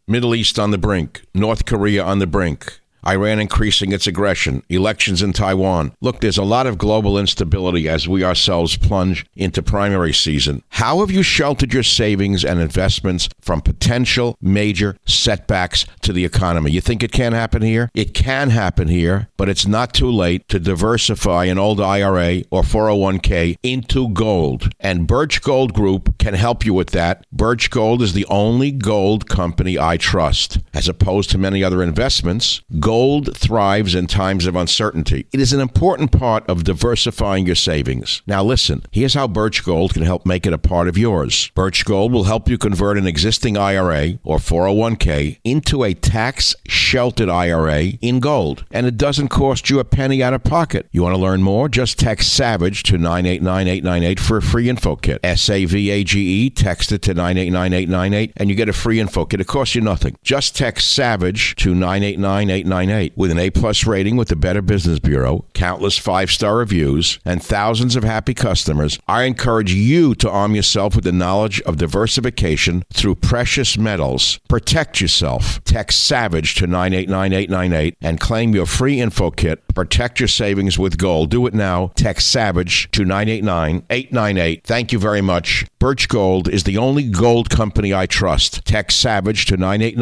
Middle East on the brink. North Korea on the brink. Iran increasing its aggression, elections in Taiwan. Look, there's a lot of global instability as we ourselves plunge into primary season. How have you sheltered your savings and investments from potential major setbacks to the economy? You think it can't happen here? It can happen here, but it's not too late to diversify an old IRA or 401k into gold. And Birch Gold Group can help you with that. Birch Gold is the only gold company I trust. As opposed to many other investments, gold thrives in times of uncertainty. It is an important part of diversifying your savings. Now listen, here's how Birch Gold can help make it a part of yours. Birch Gold will help you convert an existing IRA or 401k into a tax-sheltered IRA in gold. And it doesn't cost you a penny out of pocket. You want to learn more? Just text SAVAGE to 989898 for a free info kit. SAVAGE, text it to 989898 and you get a free info kit. It costs you nothing. Just text SAVAGE to 989898 with an A+ rating with the Better Business Bureau, countless 5-star reviews, and thousands of happy customers. I encourage you to arm yourself with the knowledge of diversification through precious metals. Protect yourself. Text SAVAGE to 989898 and claim your free info kit. Protect your savings with gold. Do it now. Text SAVAGE to 989898. Thank you very much. Birch Gold is the only gold company I trust. Text SAVAGE to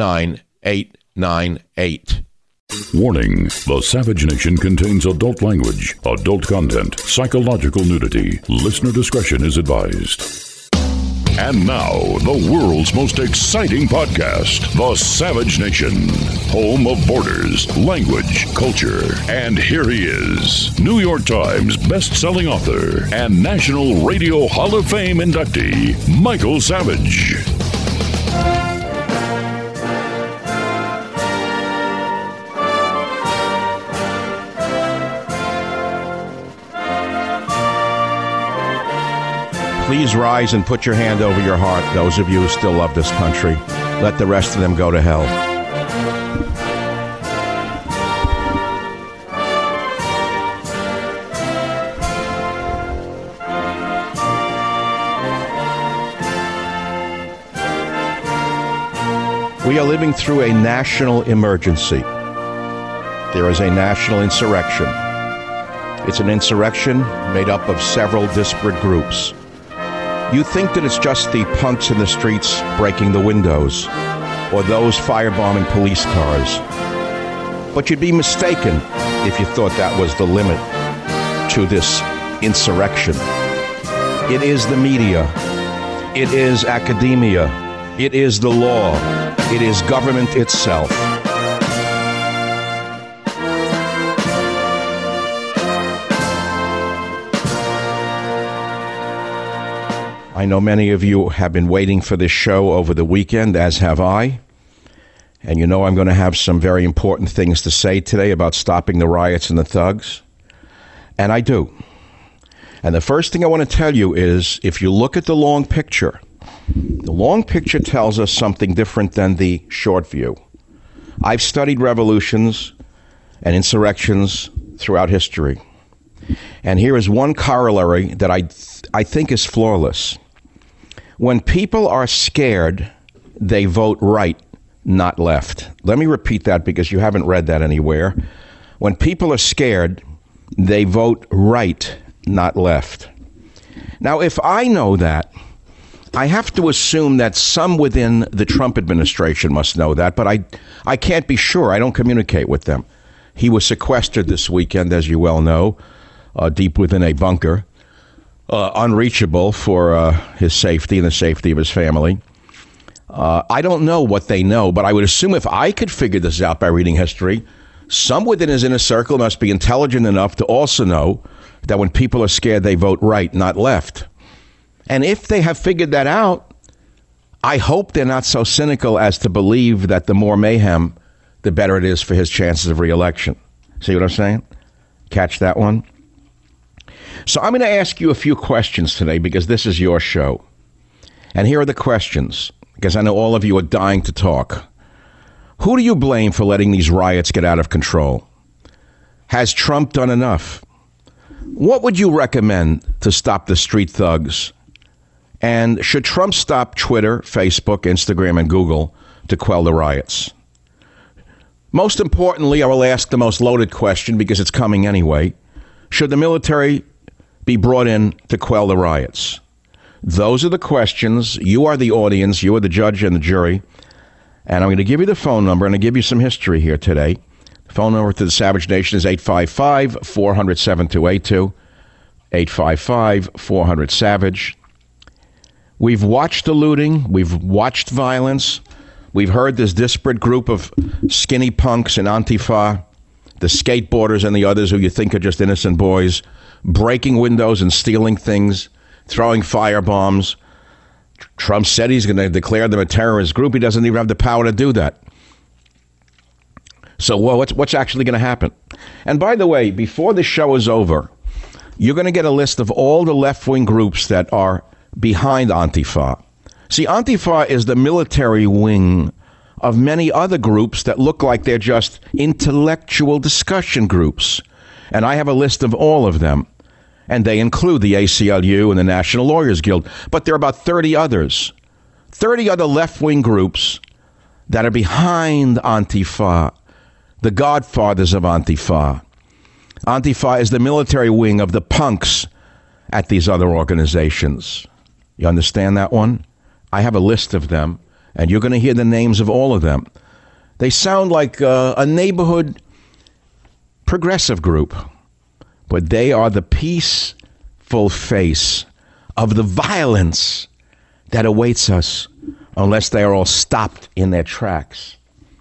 989898. Warning, the Savage Nation contains adult language, adult content, psychological nudity. Listener discretion is advised. And now, the world's most exciting podcast, The Savage Nation, home of borders, language, culture. And here he is, New York Times best-selling author and National Radio Hall of Fame inductee, Michael Savage. Please rise and put your hand over your heart, those of you who still love this country. Let the rest of them go to hell. We are living through a national emergency. There is a national insurrection. It's an insurrection made up of several disparate groups. You think that it's just the punks in the streets breaking the windows or those firebombing police cars. But you'd be mistaken if you thought that was the limit to this insurrection. It is the media. It is academia. It is the law. It is government itself. I know many of you have been waiting for this show over the weekend, as have I. And you know I'm going to have some very important things to say today about stopping the riots and the thugs. And I do. And the first thing I want to tell you is, if you look at the long picture tells us something different than the short view. I've studied revolutions and insurrections throughout history. And here is one corollary that I think is flawless. When people are scared, they vote right, not left. Let me repeat that because you haven't read that anywhere. When people are scared, they vote right, not left. Now, if I know that, I have to assume that some within the Trump administration must know that, but I can't be sure. I don't communicate with them. He was sequestered this weekend, as you well know, deep within a bunker. Unreachable for his safety and the safety of his family. I don't know what they know, but I would assume if I could figure this out by reading history, some within his inner circle must be intelligent enough to also know that when people are scared, they vote right, not left. And if they have figured that out, I hope they're not so cynical as to believe that the more mayhem, the better it is for his chances of re-election. See what I'm saying? Catch that one? So I'm going to ask you a few questions today because this is your show. And here are the questions, because I know all of you are dying to talk. Who do you blame for letting these riots get out of control? Has Trump done enough? What would you recommend to stop the street thugs? And should Trump stop Twitter, Facebook, Instagram, and Google to quell the riots? Most importantly, I will ask the most loaded question because it's coming anyway. Should the military be brought in to quell the riots? Those are the questions. You are the audience. You are the judge and the jury. And I'm going to give you the phone number and I'll give you some history here today. The phone number to the Savage Nation is 855-400-7282. 855-400-SAVAGE. We've watched the looting. We've watched violence. We've heard this disparate group of skinny punks and Antifa, the skateboarders and the others who you think are just innocent boys, breaking windows and stealing things, throwing firebombs. Trump said he's going to declare them a terrorist group. He doesn't even have the power to do that. So what's actually going to happen? And by the way, before the show is over, you're going to get a list of all the left-wing groups that are behind Antifa. See, Antifa is the military wing of many other groups that look like they're just intellectual discussion groups. And I have a list of all of them. And they include the ACLU and the National Lawyers Guild. But there are about 30 others. 30 other left-wing groups that are behind Antifa. The godfathers of Antifa. Antifa is the military wing of the punks at these other organizations. You understand that one? I have a list of them, and you're going to hear the names of all of them. They sound like a neighborhood progressive group. But they are the peaceful face of the violence that awaits us unless they are all stopped in their tracks.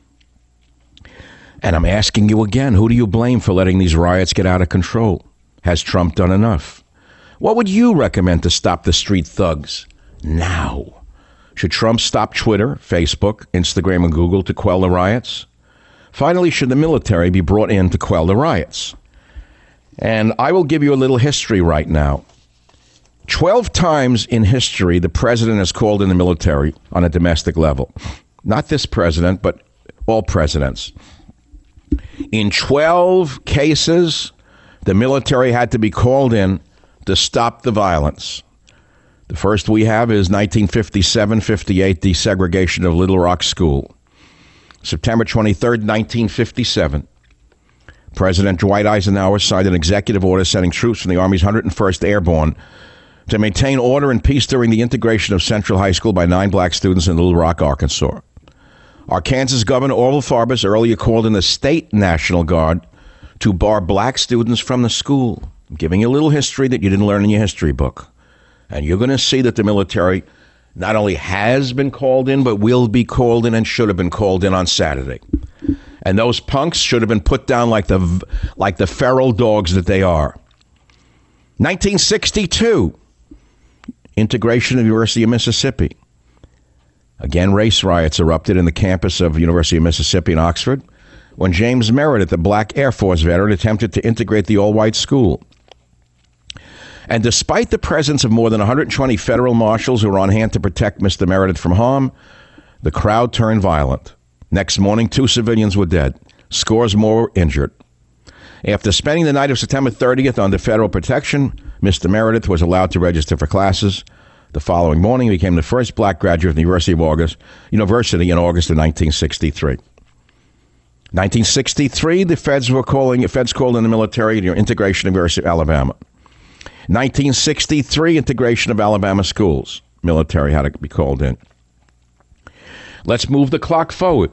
And I'm asking you again, who do you blame for letting these riots get out of control? Has Trump done enough? What would you recommend to stop the street thugs now? Should Trump stop Twitter, Facebook, Instagram, and Google to quell the riots? Finally, should the military be brought in to quell the riots? And I will give you a little history right now. 12 times in history, the president has called in the military on a domestic level. Not this president, but all presidents. In 12 cases, the military had to be called in to stop the violence. The first we have is 1957-58, desegregation of Little Rock School. September 23rd, 1957. President Dwight Eisenhower signed an executive order sending troops from the Army's 101st Airborne to maintain order and peace during the integration of Central High School by 9 black students in Little Rock, Arkansas. Arkansas Governor Orval Faubus earlier called in the state National Guard to bar black students from the school. I'm giving you a little history that you didn't learn in your history book. And you're going to see that the military not only has been called in, but will be called in and should have been called in on Saturday. And those punks should have been put down like the feral dogs that they are. 1962, integration of University of Mississippi. Again, race riots erupted in the campus of University of Mississippi in Oxford when James Meredith, a black Air Force veteran, attempted to integrate the all-white school. And despite the presence of more than 120 federal marshals who were on hand to protect Mr. Meredith from harm, the crowd turned violent. Next morning, 2 civilians were dead. Scores more were injured. After spending the night of September 30th under federal protection, Mr. Meredith was allowed to register for classes. The following morning, he became the first black graduate of the University in August of 1963. 1963, the feds called in the military to integration of the University of Alabama. 1963, integration of Alabama schools. Military had to be called in. Let's move the clock forward.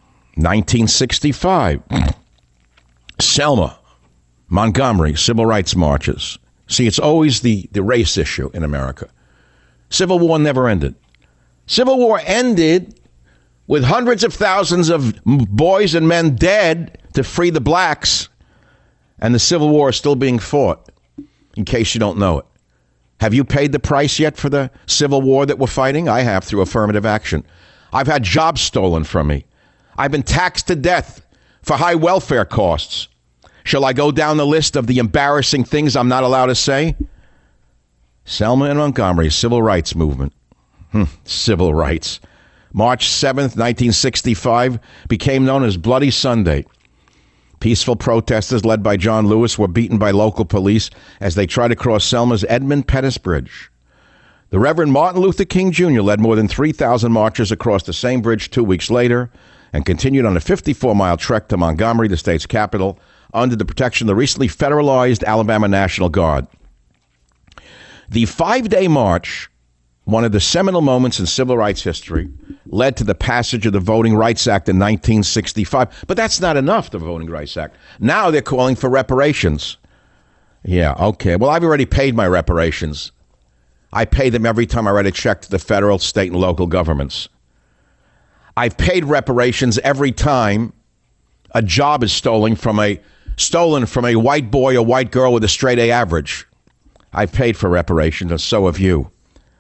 1965, Selma, Montgomery, civil rights marches. See, it's always the race issue in America. Civil War never ended. Civil War ended with hundreds of thousands of boys and men dead to free the blacks, and the Civil War is still being fought, in case you don't know it. Have you paid the price yet for the Civil War that we're fighting? I have, through affirmative action. I've had jobs stolen from me. I've been taxed to death for high welfare costs. Shall I go down the list of the embarrassing things I'm not allowed to say? Selma and Montgomery, civil rights movement. Civil rights. March 7th, 1965, became known as Bloody Sunday. Peaceful protesters led by John Lewis were beaten by local police as they tried to cross Selma's Edmund Pettus Bridge. The Reverend Martin Luther King Jr. led more than 3,000 marchers across the same bridge 2 weeks later and continued on a 54-mile trek to Montgomery, the state's capital, under the protection of the recently federalized Alabama National Guard. The 5-day march, one of the seminal moments in civil rights history, led to the passage of the Voting Rights Act in 1965. But that's not enough, the Voting Rights Act. Now they're calling for reparations. Yeah, okay. Well, I've already paid my reparations. I pay them every time I write a check to the federal, state, and local governments. I've paid reparations every time a job is stolen from a white boy or white girl with a straight A average. I've paid for reparations, and so have you.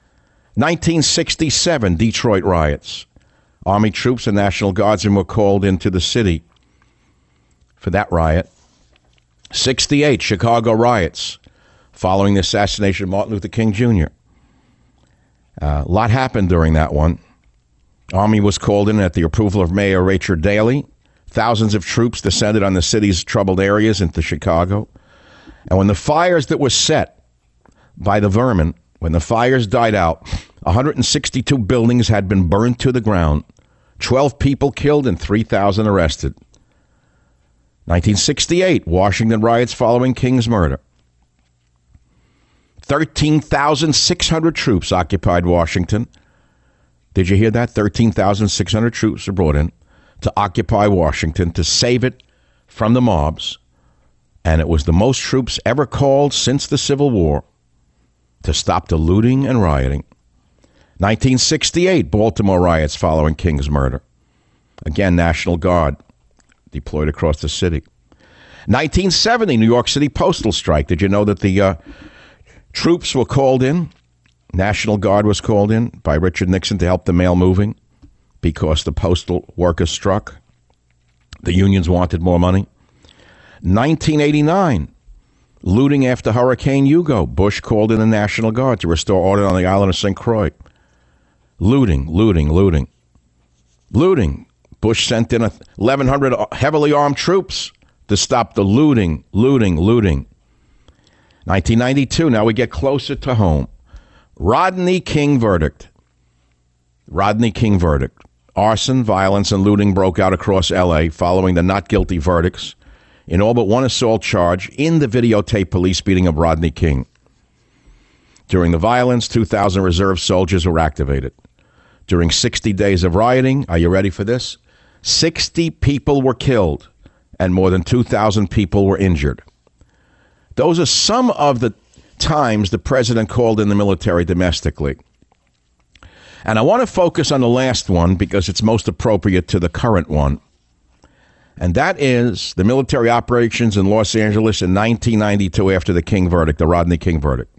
1967, Detroit riots. Army troops and National Guardsmen were called into the city for that riot. 68, Chicago riots following the assassination of Martin Luther King Jr. A lot happened during that one. Army was called in at the approval of Mayor Rachel Daley. Thousands of troops descended on the city's troubled areas into Chicago. And when the fires that were set by the vermin, when the fires died out, 162 buildings had been burned to the ground, 12 people killed and 3,000 arrested. 1968, Washington riots following King's murder. 13,600 troops occupied Washington. Did you hear that? 13,600 troops were brought in to occupy Washington to save it from the mobs. And it was the most troops ever called since the Civil War to stop the looting and rioting. 1968, Baltimore riots following King's murder. Again, National Guard deployed across the city. 1970, New York City postal strike. Did you know that the troops were called in? National Guard was called in by Richard Nixon to help the mail moving because the postal workers struck. The unions wanted more money. 1989, looting after Hurricane Hugo. Bush called in the National Guard to restore order on the island of St. Croix. Looting. Bush sent in 1,100 heavily armed troops to stop the looting. 1992, now we get closer to home. Rodney King verdict. Arson, violence, and looting broke out across L.A. following the not guilty verdicts in all but one assault charge in the videotape police beating of Rodney King. During the violence, 2,000 reserve soldiers were activated. During 60 days of rioting, are you ready for this? 60 people were killed and more than 2,000 people were injured. Those are some of the times the president called in the military domestically. And I want to focus on the last one because it's most appropriate to the current one. And that is the military operations in Los Angeles in 1992 after the King verdict, the Rodney King verdict.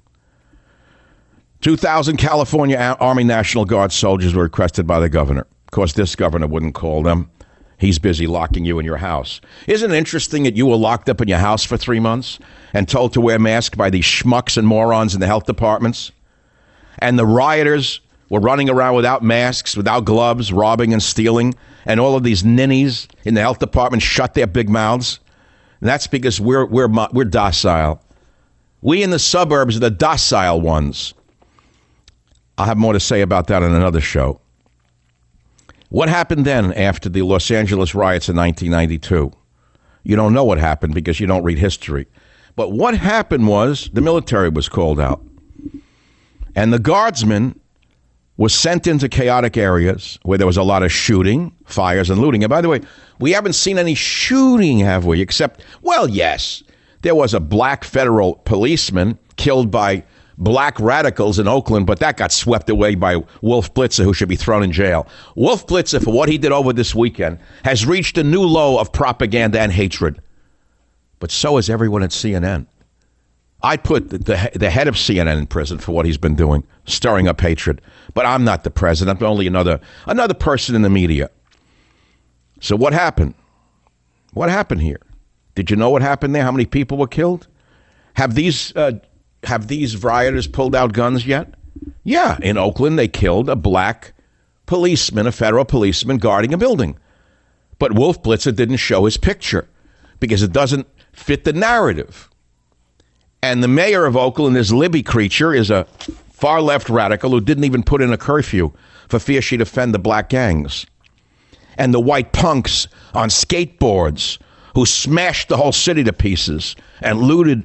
2,000 California Army National Guard soldiers were requested by the governor. Of course, this governor wouldn't call them. He's busy locking you in your house. Isn't it interesting that you were locked up in your house for 3 months and told to wear masks by these schmucks and morons in the health departments? And the rioters were running around without masks, without gloves, robbing and stealing, and all of these ninnies in the health department shut their big mouths. And that's because we're docile. We in the suburbs are the docile ones. I'll have more to say about that in another show. What happened then after the Los Angeles riots in 1992? You don't know what happened because you don't read history. But what happened was the military was called out. And the guardsmen was sent into chaotic areas where there was a lot of shooting, fires, and looting. And by the way, we haven't seen any shooting, have we? Except, well, yes, there was a black federal policeman killed by black radicals in Oakland, but that got swept away by Wolf Blitzer, who should be thrown in jail. Wolf Blitzer, for what he did over this weekend, has reached a new low of propaganda and hatred. But so has everyone at CNN. I'd put the head of CNN in prison for what he's been doing, stirring up hatred. But I'm not the president. I'm only another person in the media. So what happened? What happened here? Did you know what happened there? How many people were killed? Have these rioters pulled out guns yet? Yeah, in Oakland, they killed a black policeman, a federal policeman guarding a building. But Wolf Blitzer didn't show his picture because it doesn't fit the narrative. And the mayor of Oakland, this Libby creature, is a far-left radical who didn't even put in a curfew for fear she'd offend the black gangs. And the white punks on skateboards who smashed the whole city to pieces and looted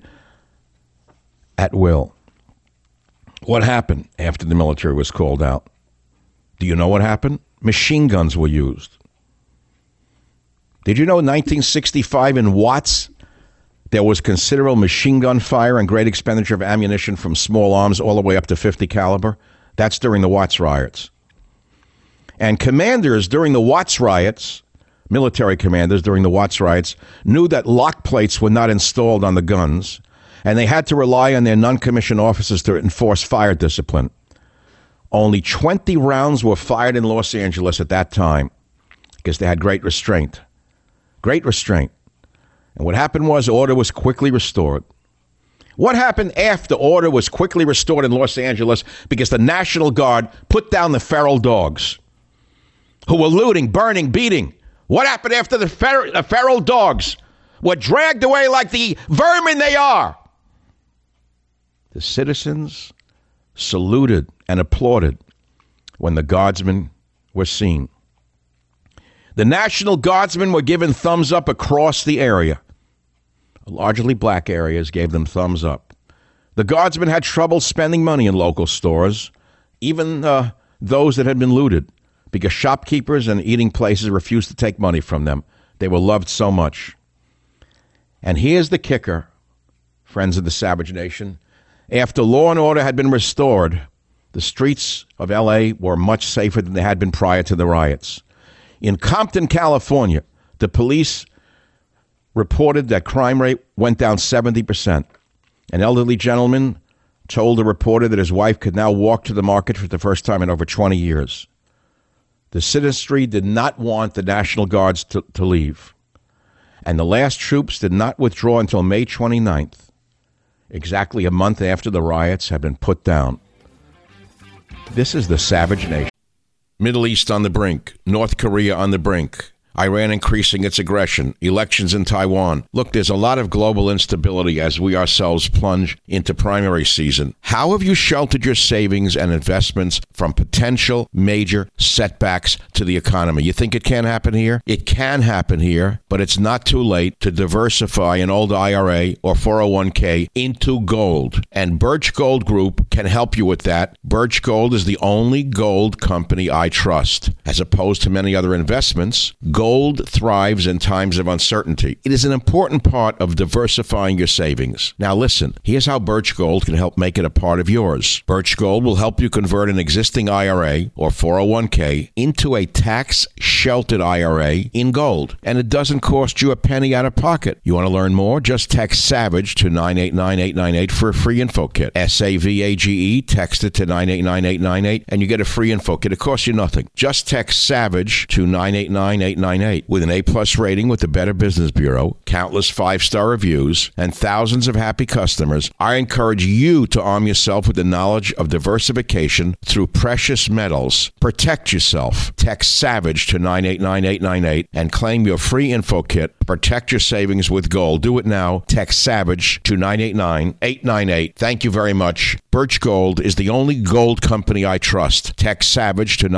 at will. What happened after the military was called out? Do you know what happened? Machine guns were used. Did you know in 1965 in Watts, there was considerable machine gun fire and great expenditure of ammunition from small arms all the way up to 50 caliber? That's during the Watts riots. And commanders during the Watts riots, military commanders during the Watts riots, knew that lock plates were not installed on the guns, and they had to rely on their non-commissioned officers to enforce fire discipline. Only 20 rounds were fired in Los Angeles at that time because they had great restraint. Great restraint. And what happened was order was quickly restored. What happened after order was quickly restored in Los Angeles? Because the National Guard put down the feral dogs who were looting, burning, beating. What happened after the feral dogs were dragged away like the vermin they are? The citizens saluted and applauded when the guardsmen were seen. The National Guardsmen were given thumbs up across the area. Largely black areas gave them thumbs up. The guardsmen had trouble spending money in local stores, even those that had been looted, because shopkeepers and eating places refused to take money from them. They were loved so much. And here's the kicker, friends of the Savage Nation. After law and order had been restored, the streets of L.A. were much safer than they had been prior to the riots. In Compton, California, the police reported that crime rate went down 70%. An elderly gentleman told a reporter that his wife could now walk to the market for the first time in over 20 years. The citizenry did not want the National Guards to leave. And the last troops did not withdraw until May 29th, exactly a month after the riots had been put down. This is the Savage Nation. Middle East on the brink. North Korea on the brink. Iran increasing its aggression, elections in Taiwan. Look, there's a lot of global instability as we ourselves plunge into primary season. How have you sheltered your savings and investments from potential major setbacks to the economy? You think it can happen here? It can happen here, but it's not too late to diversify an old IRA or 401k into gold. And Birch Gold Group can help you with that. Birch Gold is the only gold company I trust. As opposed to many other investments, gold thrives in times of uncertainty. It is an important part of diversifying your savings. Now listen, here's how Birch Gold can help make it a part of yours. Birch Gold will help you convert an existing IRA or 401k into a tax-sheltered IRA in gold. And it doesn't cost you a penny out of pocket. You want to learn more? Just text SAVAGE to 989898 for a free info kit. SAVAGE, text it to 989898 and you get a free info kit. It costs you nothing. Just text SAVAGE to 989898 with an A+ rating with the Better Business Bureau, countless 5-star reviews, and thousands of happy customers. I encourage you to arm yourself with the knowledge of diversification through precious metals. Protect yourself. Text SAVAGE to 989898 and claim your free info kit. Protect your savings with gold. Do it now. Text SAVAGE to 989898. Thank you very much. Birch Gold is the only gold company I trust. Text SAVAGE to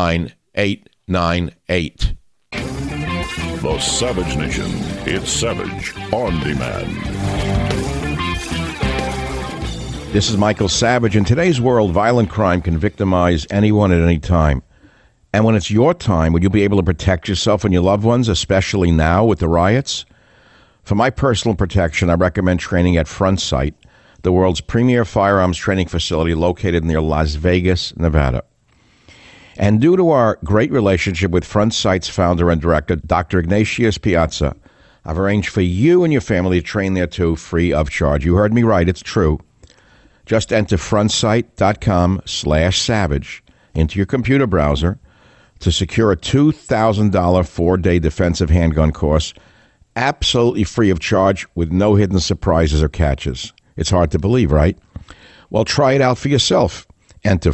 989898. The Savage Nation. It's Savage on Demand. This is Michael Savage. In today's world, violent crime can victimize anyone at any time. And when it's your time, will you be able to protect yourself and your loved ones, especially now with the riots? For my personal protection, I recommend training at Front Sight, the world's premier firearms training facility located near Las Vegas, Nevada. And due to our great relationship with Front Sight's founder and director, Dr. Ignatius Piazza, I've arranged for you and your family to train there too, free of charge. You heard me right, it's true. Just enter frontsight.com/savage into your computer browser to secure a $2,000 4-day defensive handgun course, absolutely free of charge with no hidden surprises or catches. It's hard to believe, right? Well, try it out for yourself. Enter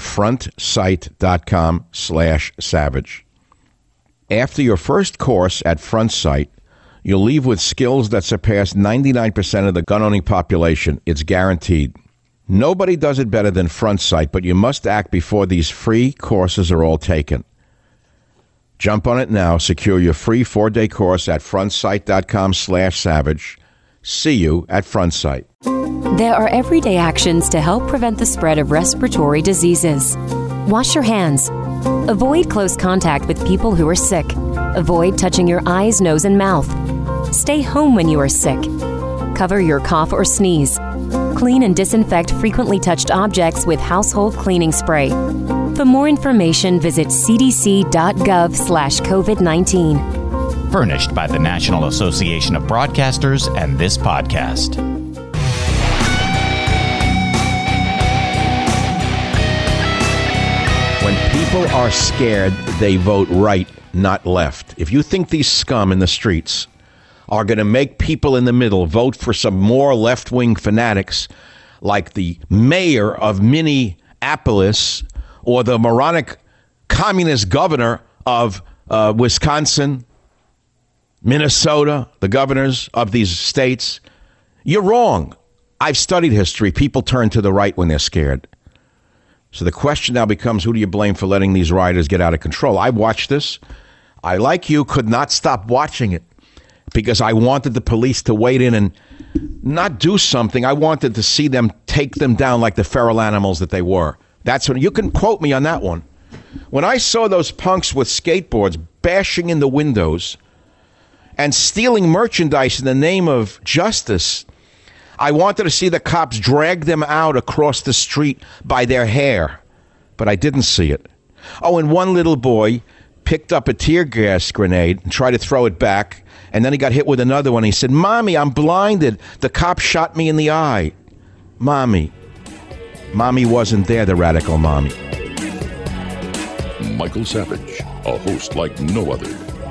frontsight.com/savage. After your first course at Front Sight, you'll leave with skills that surpass 99% of the gun-owning population. It's guaranteed. Nobody does it better than Front Sight, but you must act before these free courses are all taken. Jump on it now. Secure your free 4-day course at frontsight.com/savage. See you at Front Sight. There are everyday actions to help prevent the spread of respiratory diseases. Wash your hands. Avoid close contact with people who are sick. Avoid touching your eyes, nose, and mouth. Stay home when you are sick. Cover your cough or sneeze. Clean and disinfect frequently touched objects with household cleaning spray. For more information, visit cdc.gov/COVID-19. Furnished by the National Association of Broadcasters and this podcast. When people are scared, they vote right, not left. If you think these scum in the streets are going to make people in the middle vote for some more left-wing fanatics like the mayor of Minneapolis or the moronic communist governor of Wisconsin, Minnesota, the governors of these states, you're wrong. I've studied history. People turn to the right when they're scared. So the question now becomes, who do you blame for letting these rioters get out of control? I watched this. I, like you, could not stop watching it because I wanted the police to wade in and not do something. I wanted to see them take them down like the feral animals that they were. That's when you can quote me on that one. When I saw those punks with skateboards bashing in the windows and stealing merchandise in the name of justice, I wanted to see the cops drag them out across the street by their hair, but I didn't see it. Oh, and one little boy picked up a tear gas grenade and tried to throw it back, and then he got hit with another one. He said, "Mommy, I'm blinded. The cop shot me in the eye." Mommy wasn't there, the radical mommy. Michael Savage, a host like no other.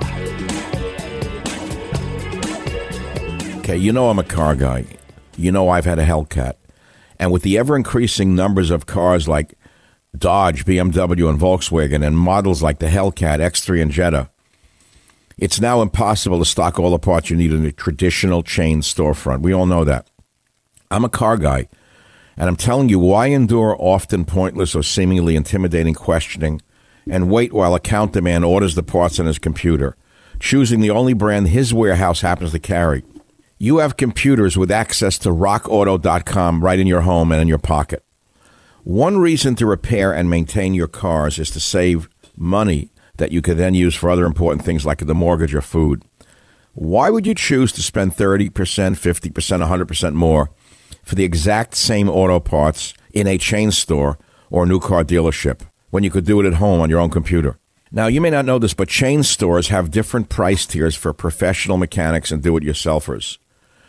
Okay, you know I'm a car guy. You know I've had a Hellcat. And with the ever-increasing numbers of cars like Dodge, BMW, and Volkswagen, and models like the Hellcat, X3, and Jetta, it's now impossible to stock all the parts you need in a traditional chain storefront. We all know that. I'm a car guy, and I'm telling you, why endure often pointless or seemingly intimidating questioning and wait while account demand orders the parts on his computer, choosing the only brand his warehouse happens to carry? You have computers with access to rockauto.com right in your home and in your pocket. One reason to repair and maintain your cars is to save money that you could then use for other important things like the mortgage or food. Why would you choose to spend 30%, 50%, 100% more for the exact same auto parts in a chain store or a new car dealership when you could do it at home on your own computer? Now, you may not know this, but chain stores have different price tiers for professional mechanics and do-it-yourselfers.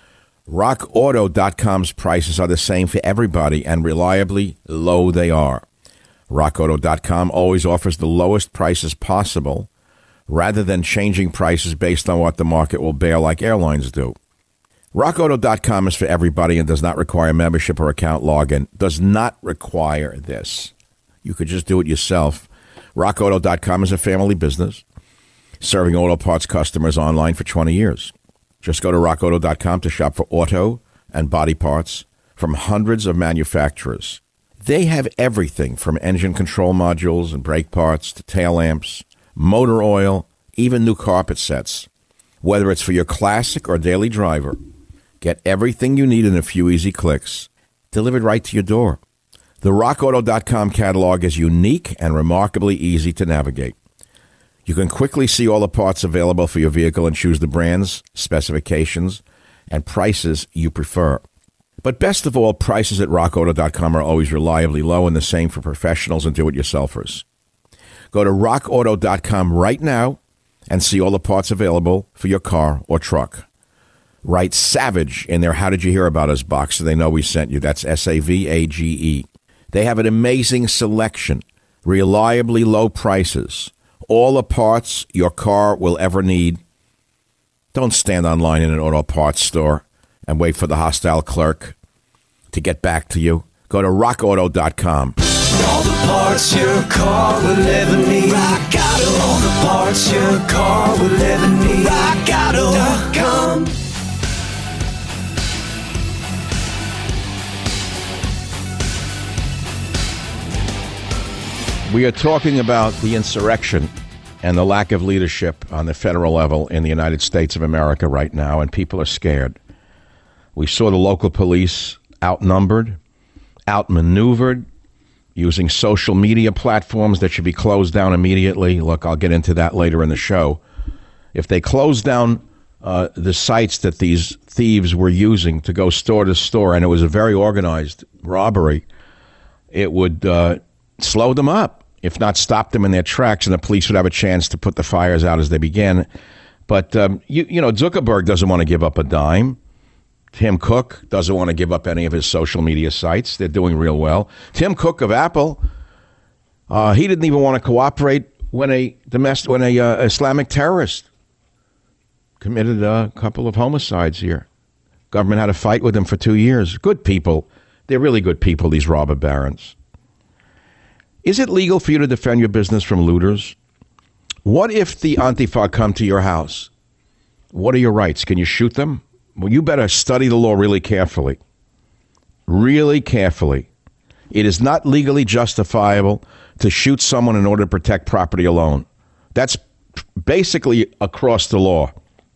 RockAuto.com's prices are the same for everybody, and reliably low they are. RockAuto.com always offers the lowest prices possible, rather than changing prices based on what the market will bear like airlines do. RockAuto.com is for everybody and does not require membership or account login. Does not require this. You could just do it yourself. RockAuto.com is a family business, serving auto parts customers online for 20 years. Just go to rockauto.com to shop for auto and body parts from hundreds of manufacturers. They have everything from engine control modules and brake parts to tail lamps, motor oil, even new carpet sets. Whether it's for your classic or daily driver, get everything you need in a few easy clicks, delivered right to your door. The rockauto.com catalog is unique and remarkably easy to navigate. You can quickly see all the parts available for your vehicle and choose the brands, specifications, and prices you prefer. But best of all, prices at rockauto.com are always reliably low, and the same for professionals and do-it-yourselfers. Go to rockauto.com right now and see all the parts available for your car or truck. Write SAVAGE in their How Did You Hear About Us box so they know we sent you. That's SAVAGE. They have an amazing selection, reliably low prices, all the parts your car will ever need. Don't stand online in an auto parts store and wait for the hostile clerk to get back to you. Go to rockauto.com. All the parts your car will ever need. Rock Auto. All the parts your car will ever need. RockAuto.com. We are talking about the insurrection and the lack of leadership on the federal level in the United States of America right now, and people are scared. We saw the local police outnumbered, outmaneuvered, using social media platforms that should be closed down immediately. Look, I'll get into that later in the show. If they close down the sites that these thieves were using to go store to store, and it was a very organized robbery, it would slow them up, if not stop them in their tracks, and the police would have a chance to put the fires out as they began. But, you know, Zuckerberg doesn't want to give up a dime. Tim Cook doesn't want to give up any of his social media sites. They're doing real well. Tim Cook of Apple, he didn't even want to cooperate when a Islamic terrorist committed a couple of homicides here. Government had a fight with him for 2 years. Good people. They're really good people, these robber barons. Is it legal for you to defend your business from looters? What if the Antifa come to your house? What are your rights? Can you shoot them? Well, you better study the law really carefully. Really carefully. It is not legally justifiable to shoot someone in order to protect property alone. That's basically across the law.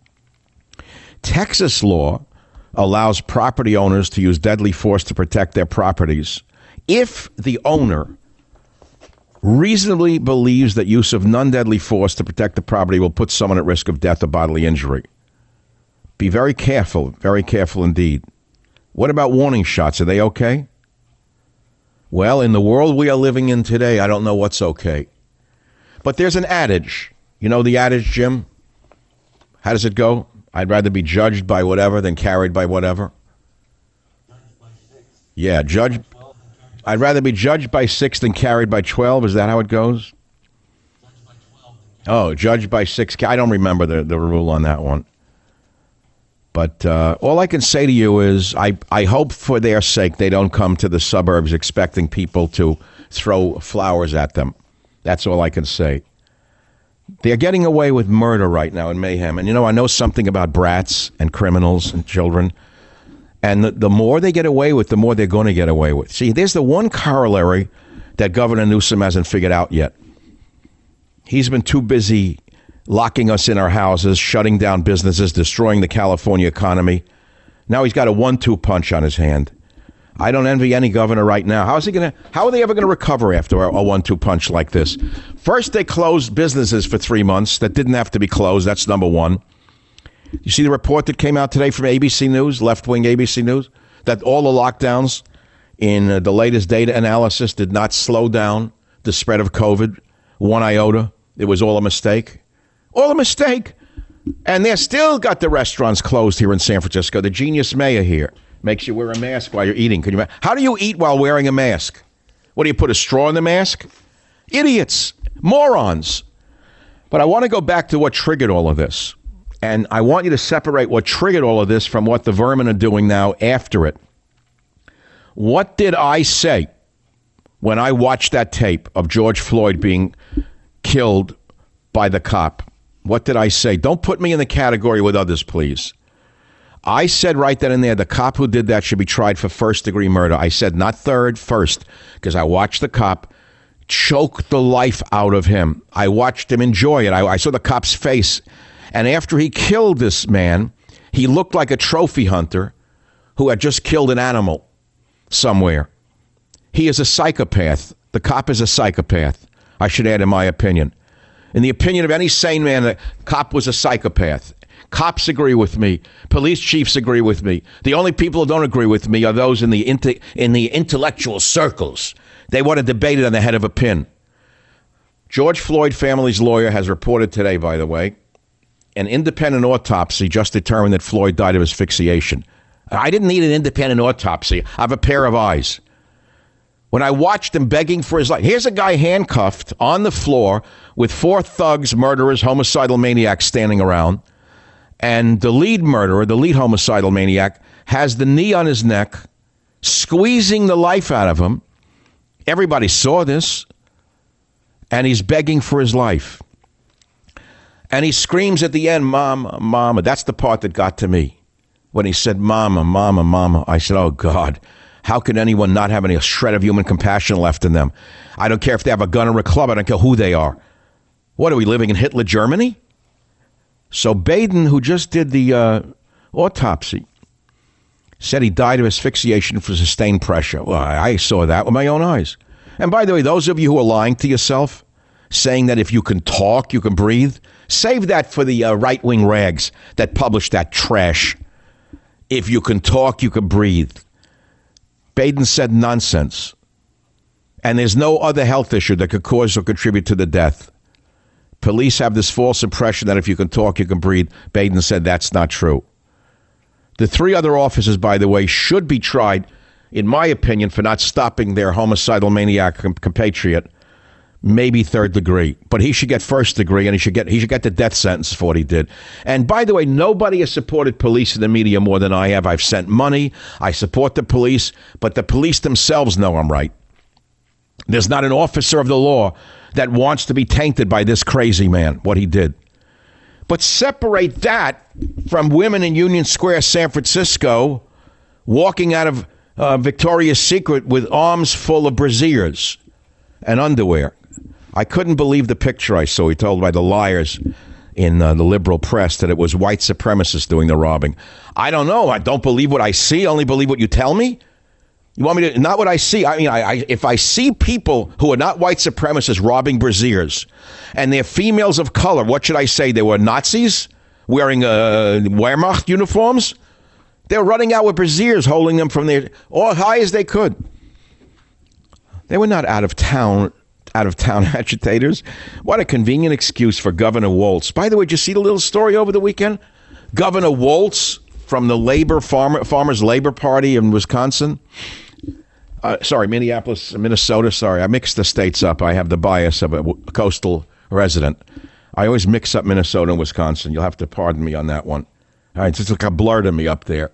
Texas law allows property owners to use deadly force to protect their properties if the owner reasonably believes that use of non-deadly force to protect the property will put someone at risk of death or bodily injury. Be very careful indeed. What about warning shots? Are they okay? Well, in the world we are living in today, I don't know what's okay. But there's an adage. You know the adage, Jim? How does it go? I'd rather be judged by whatever than carried by whatever. Yeah, I'd rather be judged by 6 than carried by 12. Is that how it goes? Oh, judged by 6. I don't remember the rule on that one. But all I can say to you is I hope for their sake they don't come to the suburbs expecting people to throw flowers at them. That's all I can say. They're getting away with murder right now and mayhem. And, you know, I know something about brats and criminals and children. And the more they get away with, the more they're going to get away with. See, there's the one corollary that Governor Newsom hasn't figured out yet. He's been too busy locking us in our houses, shutting down businesses, destroying the California economy. Now he's got a 1-2 punch on his hand. I don't envy any governor right now. How are they ever going to recover after a 1-2 punch like this? First, they closed businesses for 3 months that didn't have to be closed. That's number one. You see the report that came out today from ABC News, left-wing ABC News, that all the lockdowns in the latest data analysis did not slow down the spread of COVID one iota. It was all a mistake. All a mistake. And they still got the restaurants closed here in San Francisco. The genius mayor here makes you wear a mask while you're eating. How do you eat while wearing a mask? What do you put a straw in the mask? Idiots, morons. But I want to go back to what triggered all of this. And I want you to separate what triggered all of this from what the vermin are doing now after it. What did I say when I watched that tape of George Floyd being killed by the cop? What did I say? Don't put me in the category with others, please. I said right then and there, the cop who did that should be tried for first-degree murder. I said not third, first, because I watched the cop choke the life out of him. I watched him enjoy it. I saw the cop's face. And after he killed this man, he looked like a trophy hunter who had just killed an animal somewhere. He is a psychopath. The cop is a psychopath, I should add, in my opinion. In the opinion of any sane man, the cop was a psychopath. Cops agree with me. Police chiefs agree with me. The only people who don't agree with me are those in the intellectual circles. They want to debate it on the head of a pin. George Floyd family's lawyer has reported today, by the way, an independent autopsy just determined that Floyd died of asphyxiation. I didn't need an independent autopsy. I have a pair of eyes. When I watched him begging for his life, here's a guy handcuffed on the floor with 4 thugs, murderers, homicidal maniacs standing around. And the lead murderer, the lead homicidal maniac, has the knee on his neck, squeezing the life out of him. Everybody saw this. And he's begging for his life. And he screams at the end, "Mama, Mama." That's the part that got to me. When he said, "Mama, Mama, Mama," I said, oh, God. How can anyone not have any shred of human compassion left in them? I don't care if they have a gun or a club. I don't care who they are. What, are we living in Hitler Germany? So Baden, who just did the autopsy, said he died of asphyxiation from sustained pressure. Well, I saw that with my own eyes. And by the way, those of you who are lying to yourself, saying that if you can talk, you can breathe, save that for the right-wing rags that publish that trash. If you can talk, you can breathe. Baden said nonsense. And there's no other health issue that could cause or contribute to the death. Police have this false impression that if you can talk, you can breathe. Baden said that's not true. The 3 other officers, by the way, should be tried, in my opinion, for not stopping their homicidal maniac compatriot, maybe 3rd degree. But he should get 1st degree, and he should get the death sentence for what he did. And by the way, nobody has supported police in the media more than I have. I've sent money. I support the police, but the police themselves know I'm right. There's not an officer of the law that wants to be tainted by this crazy man, what he did. But separate that from women in Union Square, San Francisco, walking out of Victoria's Secret with arms full of brassieres and underwear. I couldn't believe the picture I saw. He told by the liars in the liberal press that it was white supremacists doing the robbing. I don't know. I don't believe what I see. I only believe what you tell me. You want me to, not what I see. I mean, if I see people who are not white supremacists robbing brassieres and they're females of color, what should I say? They were Nazis wearing Wehrmacht uniforms? They're running out with brassieres, holding them from their, as high as they could. They were not out of town agitators. What a convenient excuse for Governor Waltz. By the way, did you see the little story over the weekend? Governor Waltz from the Farmers Labor Party in Wisconsin. Minneapolis, Minnesota. Sorry, I mixed the states up. I have the bias of a coastal resident. I always mix up Minnesota and Wisconsin. You'll have to pardon me on that one. All right, it's just like a blur to me up there.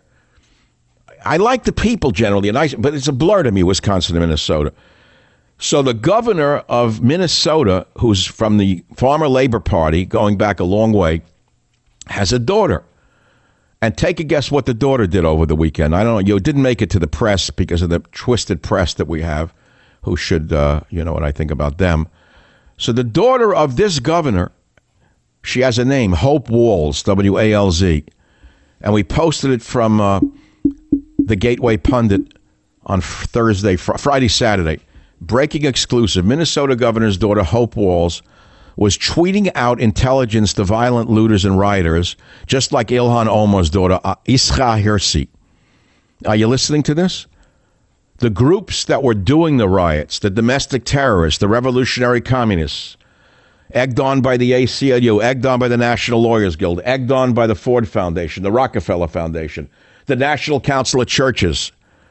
I like the people generally, but it's a blur to me, Wisconsin and Minnesota. So the governor of Minnesota, who's from the Farmer Labor Party, going back a long way, has a daughter. And take a guess what the daughter did over the weekend. I don't know. You didn't make it to the press because of the twisted press that we have, who should, you know what I think about them. So the daughter of this governor, she has a name, Hope Walz, W-A-L-Z. And we posted it from the Gateway Pundit on Friday, Saturday. Breaking exclusive. Minnesota governor's daughter, Hope Walz, was tweeting out intelligence to violent looters and rioters, just like Ilhan Omar's daughter, Isra Hirsi. Are you listening to this? The groups that were doing the riots, the domestic terrorists, the revolutionary communists, egged on by the ACLU, egged on by the National Lawyers Guild, egged on by the Ford Foundation, the Rockefeller Foundation, the National Council of Churches.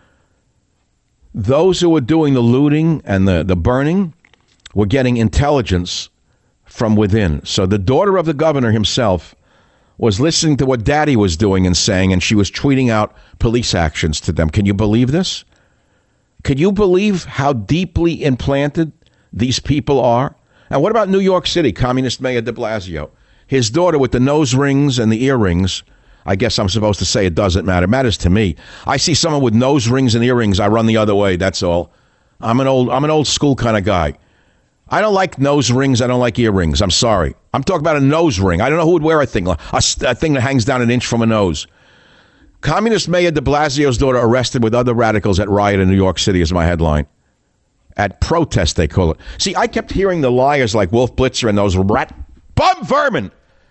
Those who were doing the looting and the burning were getting intelligence from within. So the daughter of the governor himself was listening to what daddy was doing and saying, and she was tweeting out police actions to them. Can you believe this? Can you believe how deeply implanted these people are? And what about New York City, Communist Mayor de Blasio? His daughter with the nose rings and the earrings. I guess I'm supposed to say it doesn't matter. It matters to me. I see someone with nose rings and earrings, I run the other way. That's all. I'm an old school kind of guy. I don't like nose rings. I don't like earrings. I'm sorry. I'm talking about a nose ring. I don't know who would wear a thing that hangs down an inch from a nose. Communist Mayor de Blasio's daughter arrested with other radicals at riot in New York City is my headline. At protest, they call it. See, I kept hearing the liars like Wolf Blitzer and those rat bum vermin.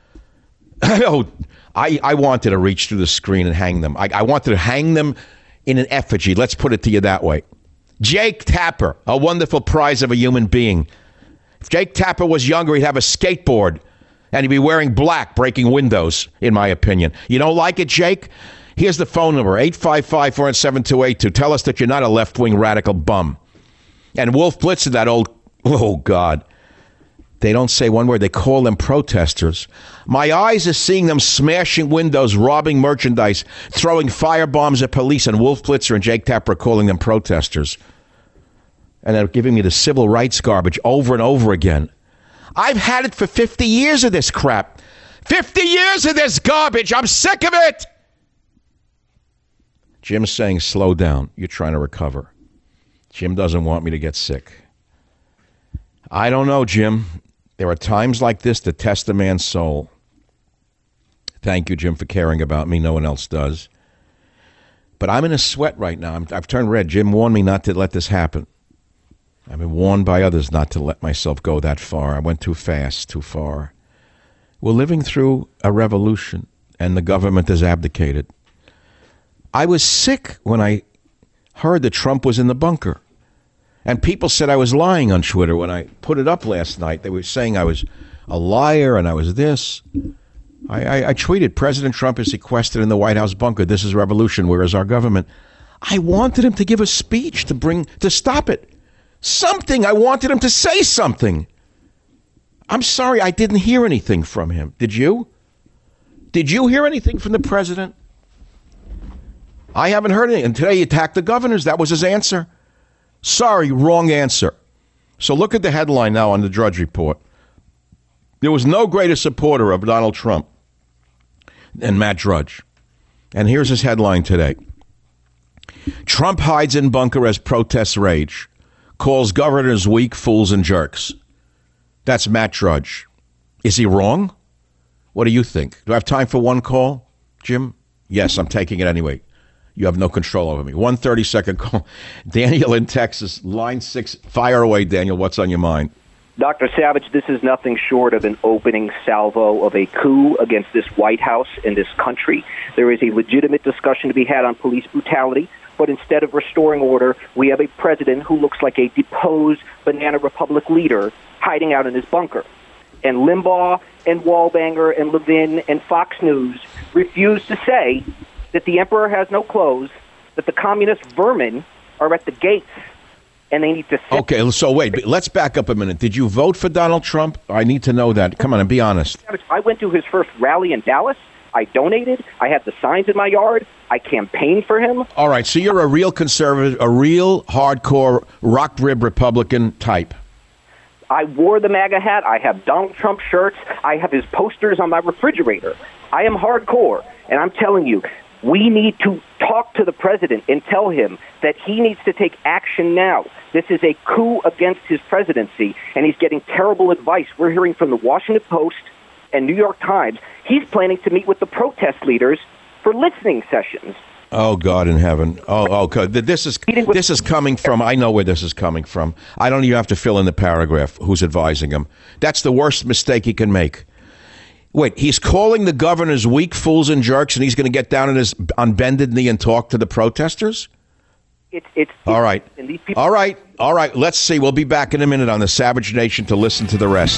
I wanted to reach through the screen and hang them. I wanted to hang them in an effigy. Let's put it to you that way. Jake Tapper, a wonderful prize of a human being. If Jake Tapper was younger, he'd have a skateboard and he'd be wearing black, breaking windows, in my opinion. You don't like it, Jake? Here's the phone number, 855-407-282. Tell us that you're not a left-wing radical bum. And Wolf Blitzer, that old, oh, God. They don't say one word. They call them protesters. My eyes are seeing them smashing windows, robbing merchandise, throwing firebombs at police, and Wolf Blitzer and Jake Tapper are calling them protesters. And they're giving me the civil rights garbage over and over again. I've had it for 50 years of this crap. 50 years of this garbage. I'm sick of it. Jim's saying, slow down. You're trying to recover. Jim doesn't want me to get sick. I don't know, Jim. There are times like this that test a man's soul. Thank you, Jim, for caring about me. No one else does. But I'm in a sweat right now. I've turned red. Jim warned me not to let this happen. I've been warned by others not to let myself go that far. I went too fast, too far. We're living through a revolution, and the government has abdicated. I was sick when I heard that Trump was in the bunker. And people said I was lying on Twitter when I put it up last night. They were saying I was a liar and I was this. I tweeted, President Trump is sequestered in the White House bunker. This is revolution. Where is our government? I wanted him to give a speech to stop it. Something. I wanted him to say something. I'm sorry, I didn't hear anything from him. Did you? Did you hear anything from the president? I haven't heard anything. And today he attacked the governors. That was his answer. Sorry, wrong answer. So look at the headline now on the Drudge Report. There was no greater supporter of Donald Trump than Matt Drudge. And here's his headline today. Trump hides in bunker as protests rage. Calls governors weak, fools, and jerks. That's Matt Drudge. Is he wrong? What do you think? Do I have time for one call, Jim? Yes, I'm taking it anyway. You have no control over me. 1 30-second call. Daniel in Texas, line 6. Fire away, Daniel. What's on your mind? Dr. Savage, this is nothing short of an opening salvo of a coup against this White House and this country. There is a legitimate discussion to be had on police brutality, but instead of restoring order, we have a president who looks like a deposed Banana Republic leader hiding out in his bunker. And Limbaugh and Wallbanger and Levin and Fox News refuse to say that the emperor has no clothes, that the communist vermin are at the gates, and they need to sit. Okay, so wait, let's back up a minute. Did you vote for Donald Trump? I need to know that. Come on, and be honest. I went to his first rally in Dallas. I donated. I had the signs in my yard. I campaigned for him. All right, so you're a real conservative, a real hardcore rock rib Republican type. I wore the MAGA hat. I have Donald Trump shirts. I have his posters on my refrigerator. I am hardcore, and I'm telling you, we need to talk to the president and tell him that he needs to take action now. This is a coup against his presidency, and he's getting terrible advice. We're hearing from the Washington Post and New York Times. He's planning to meet with the protest leaders for listening sessions. Oh, God in heaven. Oh, God. This is coming from, I know where this is coming from. I don't even have to fill in the paragraph who's advising him. That's the worst mistake he can make. Wait, he's calling the governors weak, fools, and jerks, and he's going to get down on bended knee and talk to the protesters? All right. All right. Let's see. We'll be back in a minute on the Savage Nation to listen to the rest.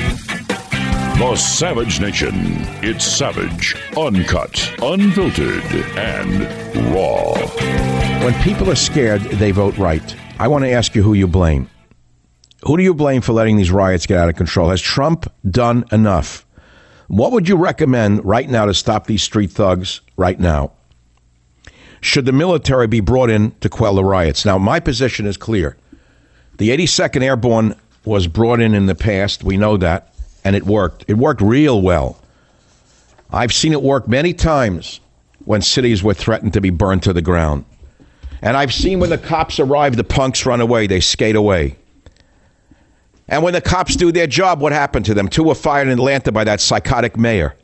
The Savage Nation. It's savage, uncut, unfiltered, and raw. When people are scared, they vote right. I want to ask you who you blame. Who do you blame for letting these riots get out of control? Has Trump done enough? What would you recommend right now to stop these street thugs right now? Should the military be brought in to quell the riots? Now, my position is clear. The 82nd Airborne was brought in the past. We know that. And it worked. It worked real well. I've seen it work many times when cities were threatened to be burned to the ground. And I've seen when the cops arrive, the punks run away. They skate away. And when the cops do their job, what happened to them? 2 were fired in Atlanta by that psychotic mayor.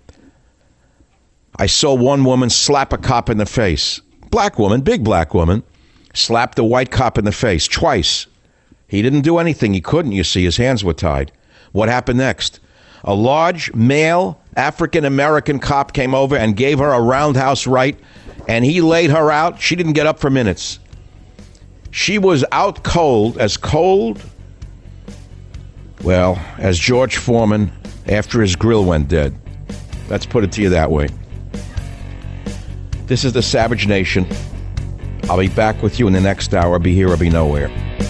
I saw one woman slap a cop in the face. Black woman, big black woman, slapped a white cop in the face twice. He didn't do anything. He couldn't, you see. His hands were tied. What happened next? A large male African-American cop came over and gave her a roundhouse right, and he laid her out. She didn't get up for minutes. She was out cold, well, as George Foreman after his grill went dead. Let's put it to you that way. This is the Savage Nation. I'll be back with you in the next hour. Be here or be nowhere.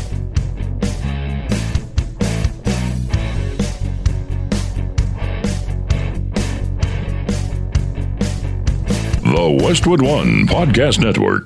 The Westwood One Podcast Network.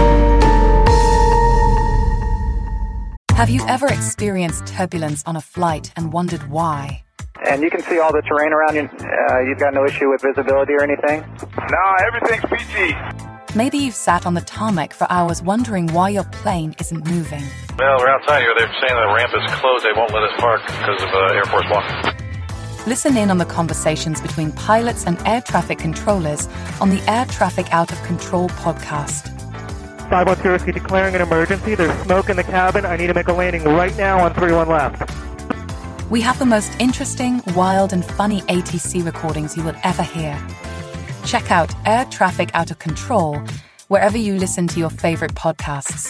Have you ever experienced turbulence on a flight and wondered why? And you can see all the terrain around you. You've got no issue with visibility or anything? No, everything's PG. Maybe you've sat on the tarmac for hours wondering why your plane isn't moving. Well, we're outside here. They're saying the ramp is closed. They won't let us park because of Air Force One. Listen in on the conversations between pilots and air traffic controllers on the Air Traffic Out of Control podcast. 510 Whiskey declaring an emergency. There's smoke in the cabin. I need to make a landing right now on 31 left. We have the most interesting, wild, and funny ATC recordings you will ever hear. Check out Air Traffic Out of Control wherever you listen to your favorite podcasts.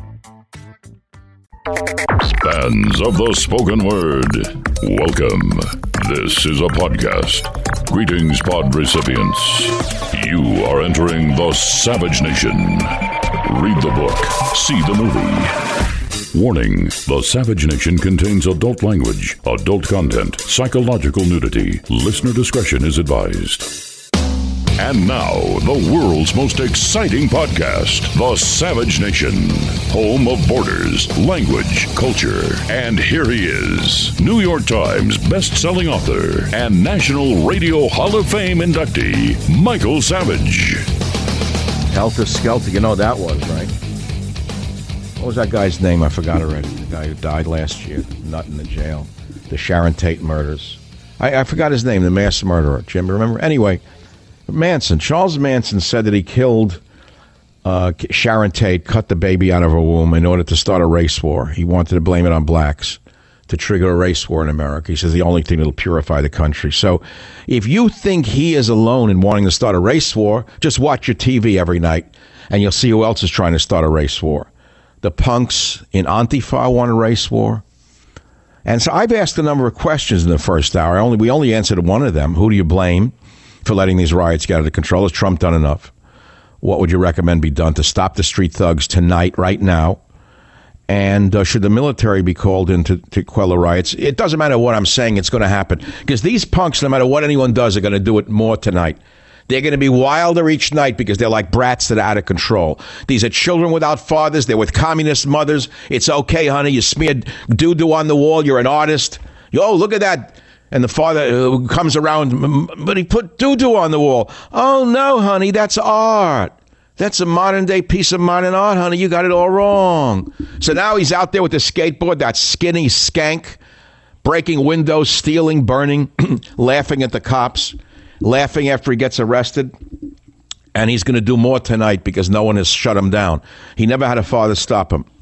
Fans of the spoken word, welcome. This is a podcast. Greetings, pod recipients. You are entering the Savage Nation. Read the book, see the movie. Warning, the Savage Nation contains adult language, adult content, psychological nudity. Listener discretion is advised. And now, the world's most exciting podcast, The Savage Nation, home of borders, language, culture. And here he is, New York Times best-selling author and National Radio Hall of Fame inductee, Michael Savage. Helter Skelter, you know that was, right? What was that guy's name? I forgot already. The guy who died last year, nut in the jail. The Sharon Tate murders. I forgot his name, the mass murderer. Jim, remember? Anyway, Charles Manson said that he killed Sharon Tate, cut the baby out of her womb in order to start a race war. He wanted to blame it on blacks to trigger a race war in America. He says the only thing that will purify the country. So if you think he is alone in wanting to start a race war, just watch your TV every night and you'll see who else is trying to start a race war. The punks in Antifa want a race war. And so I've asked a number of questions in the first hour. We only answered one of them. Who do you blame for letting these riots get out of control? Has Trump done enough? What would you recommend be done to stop the street thugs tonight, right now? And should the military be called in to quell the riots? It doesn't matter what I'm saying, it's going to happen. Because these punks, no matter what anyone does, are going to do it more tonight. They're going to be wilder each night because they're like brats that are out of control. These are children without fathers. They're with communist mothers. It's okay, honey. You smeared doo-doo on the wall. You're an artist. Oh, look at that. And the father comes around, but he put doo-doo on the wall. Oh, no, honey, that's art. That's a modern-day piece of modern art, honey. You got it all wrong. So now he's out there with the skateboard, that skinny skank, breaking windows, stealing, burning, laughing at the cops, laughing after he gets arrested. And he's going to do more tonight because no one has shut him down. He never had a father stop him.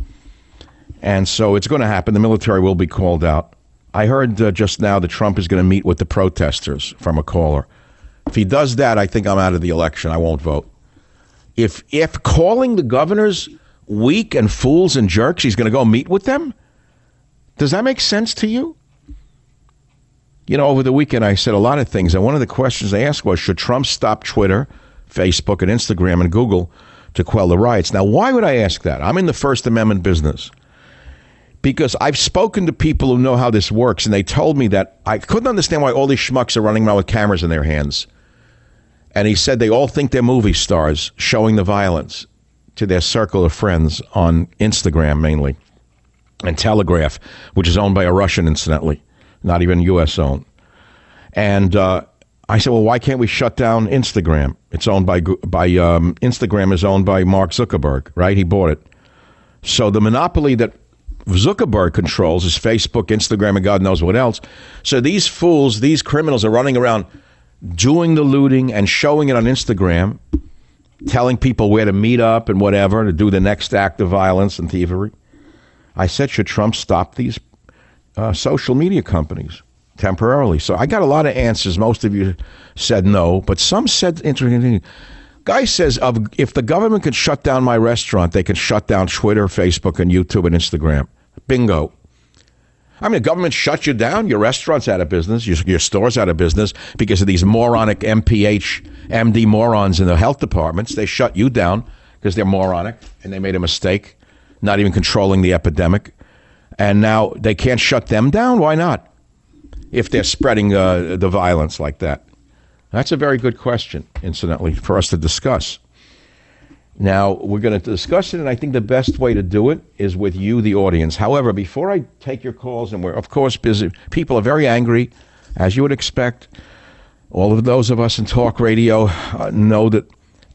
And so it's going to happen. The military will be called out. I heard just now that Trump is going to meet with the protesters from a caller. If he does that, I think I'm out of the election. I won't vote. If calling the governors weak and fools and jerks, he's going to go meet with them? Does that make sense to you? You know, over the weekend I said a lot of things, and one of the questions I asked was, should Trump stop Twitter, Facebook, and Instagram and Google to quell the riots? Now, why would I ask that? I'm in the First Amendment business. Because I've spoken to people who know how this works, and they told me that I couldn't understand why all these schmucks are running around with cameras in their hands. And he said they all think they're movie stars showing the violence to their circle of friends on Instagram mainly, and Telegraph, which is owned by a Russian, incidentally, not even U.S. owned. And I said, well, why can't we shut down Instagram? It's owned by Instagram is owned by Mark Zuckerberg, right? He bought it. So the monopoly that Zuckerberg controls is Facebook, Instagram, and God knows what else. So these fools, these criminals are running around doing the looting and showing it on Instagram, telling people where to meet up and whatever to do the next act of violence and thievery. I said, should Trump stop these social media companies temporarily? So I got a lot of answers. Most of you said no, but some said interesting things. Guy says, if the government could shut down my restaurant, they can shut down Twitter, Facebook, and YouTube and Instagram. Bingo. I mean, the government shut you down, your restaurant's out of business, your store's out of business because of these moronic MD morons in the health departments. They shut you down because they're moronic and they made a mistake, not even controlling the epidemic. And now they can't shut them down? Why not? If they're spreading the violence like that. That's a very good question, incidentally, for us to discuss. Now, we're going to discuss it, and I think the best way to do it is with you, the audience. However, before I take your calls, and we're, of course, busy, people are very angry, as you would expect. All of those of us in talk radio know that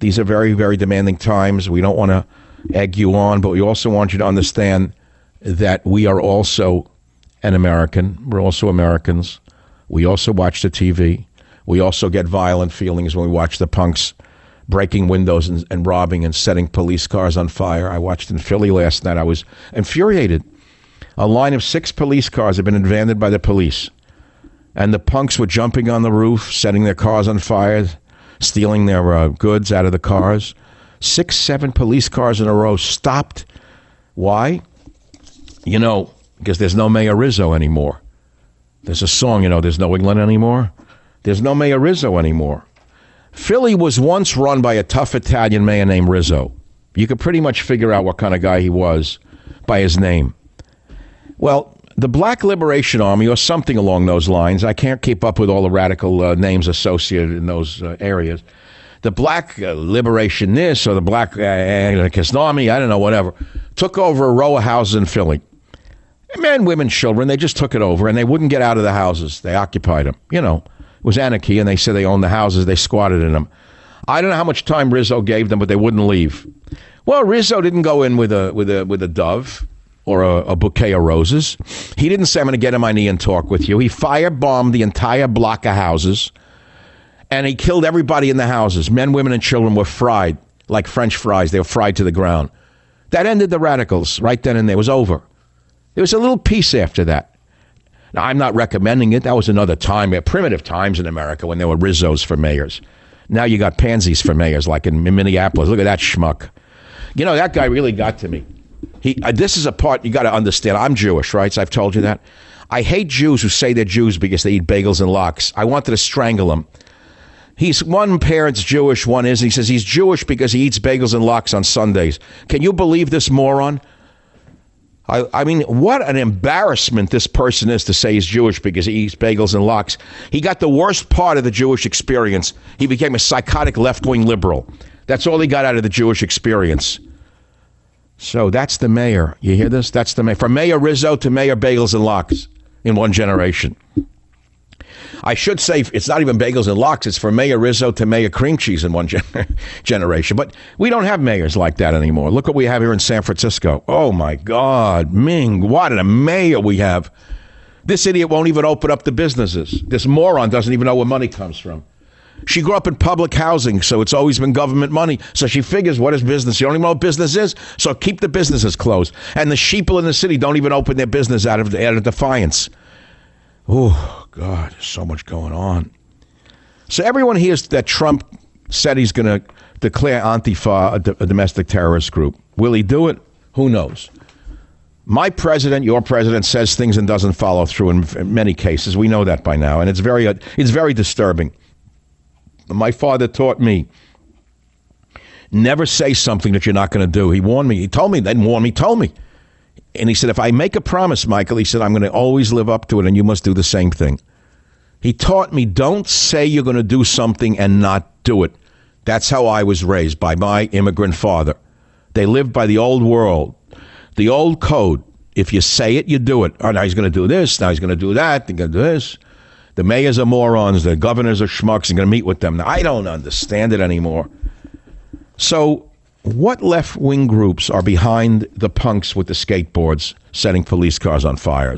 These are very, very demanding times. We don't want to egg you on, but we also want you to understand that we are also an American. We're also Americans. We also watch the TV. We also get violent feelings when we watch the punks breaking windows and robbing and setting police cars on fire. I watched in Philly last night. I was infuriated. A line of 6 police cars had been abandoned by the police. And the punks were jumping on the roof, setting their cars on fire, stealing their goods out of the cars. 6, 7 police cars in a row stopped. Why? You know, because there's no Mayor Rizzo anymore. There's a song, you know, there's no England anymore. There's no Mayor Rizzo anymore. Philly was once run by a tough Italian mayor named Rizzo. You could pretty much figure out what kind of guy he was by his name. Well, the Black Liberation Army, or something along those lines, I can't keep up with all the radical names associated in those areas. The Black Liberation this or the Black Anarchist Army, I don't know, whatever, took over a row of houses in Philly. Men, women, children, they just took it over, and they wouldn't get out of the houses. They occupied them. You know, it was anarchy, and they said they owned the houses. They squatted in them. I don't know how much time Rizzo gave them, but they wouldn't leave. Well, Rizzo didn't go in with a dove or a bouquet of roses. He didn't say, I'm going to get on my knee and talk with you. He firebombed the entire block of houses, and he killed everybody in the houses. Men, women, and children were fried like French fries. They were fried to the ground. That ended the radicals right then and there. It was over. There was a little peace after that. Now, I'm not recommending it. That was another time, primitive times in America when there were Rizzos for mayors. Now you got pansies for mayors, like in Minneapolis. Look at that schmuck. You know, that guy really got to me. This is a part you got to understand. I'm Jewish, right? So I've told you that. I hate Jews who say they're Jews because they eat bagels and lox. I wanted to strangle him. One parent's Jewish, one isn't. He says he's Jewish because he eats bagels and lox on Sundays. Can you believe this moron? I mean, what an embarrassment this person is to say he's Jewish because he eats bagels and lox. He got the worst part of the Jewish experience. He became a psychotic left-wing liberal. That's all he got out of the Jewish experience. So that's the mayor. You hear this? That's the mayor. From Mayor Rizzo to Mayor Bagels and Lox in one generation. I should say it's not even bagels and lox. It's from Mayor Rizzo to Mayor Cream Cheese in one generation. But we don't have mayors like that anymore. Look what we have here in San Francisco. Oh, my God. Ming, what a mayor we have. This idiot won't even open up the businesses. This moron doesn't even know where money comes from. She grew up in public housing, so it's always been government money. So she figures, what is business? You don't even know what business is, so keep the businesses closed. And the sheeple in the city don't even open their business out of defiance. Oh, God, there's so much going on. So everyone hears that Trump said he's going to declare Antifa a domestic terrorist group. Will he do it? Who knows? My president, your president, says things and doesn't follow through in many cases. We know that by now, and it's very disturbing. My father taught me, never say something that you're not going to do. He warned me. He told me, then warned me, told me. And he said, if I make a promise, Michael, he said, I'm going to always live up to it, and you must do the same thing. He taught me, don't say you're going to do something and not do it. That's how I was raised, by my immigrant father. They lived by the old world, the old code. If you say it, you do it. Oh, now he's going to do this, now he's going to do that, he's going to do this. The mayors are morons, the governors are schmucks, I'm going to meet with them. Now, I don't understand it anymore. So what left-wing groups are behind the punks with the skateboards setting police cars on fire?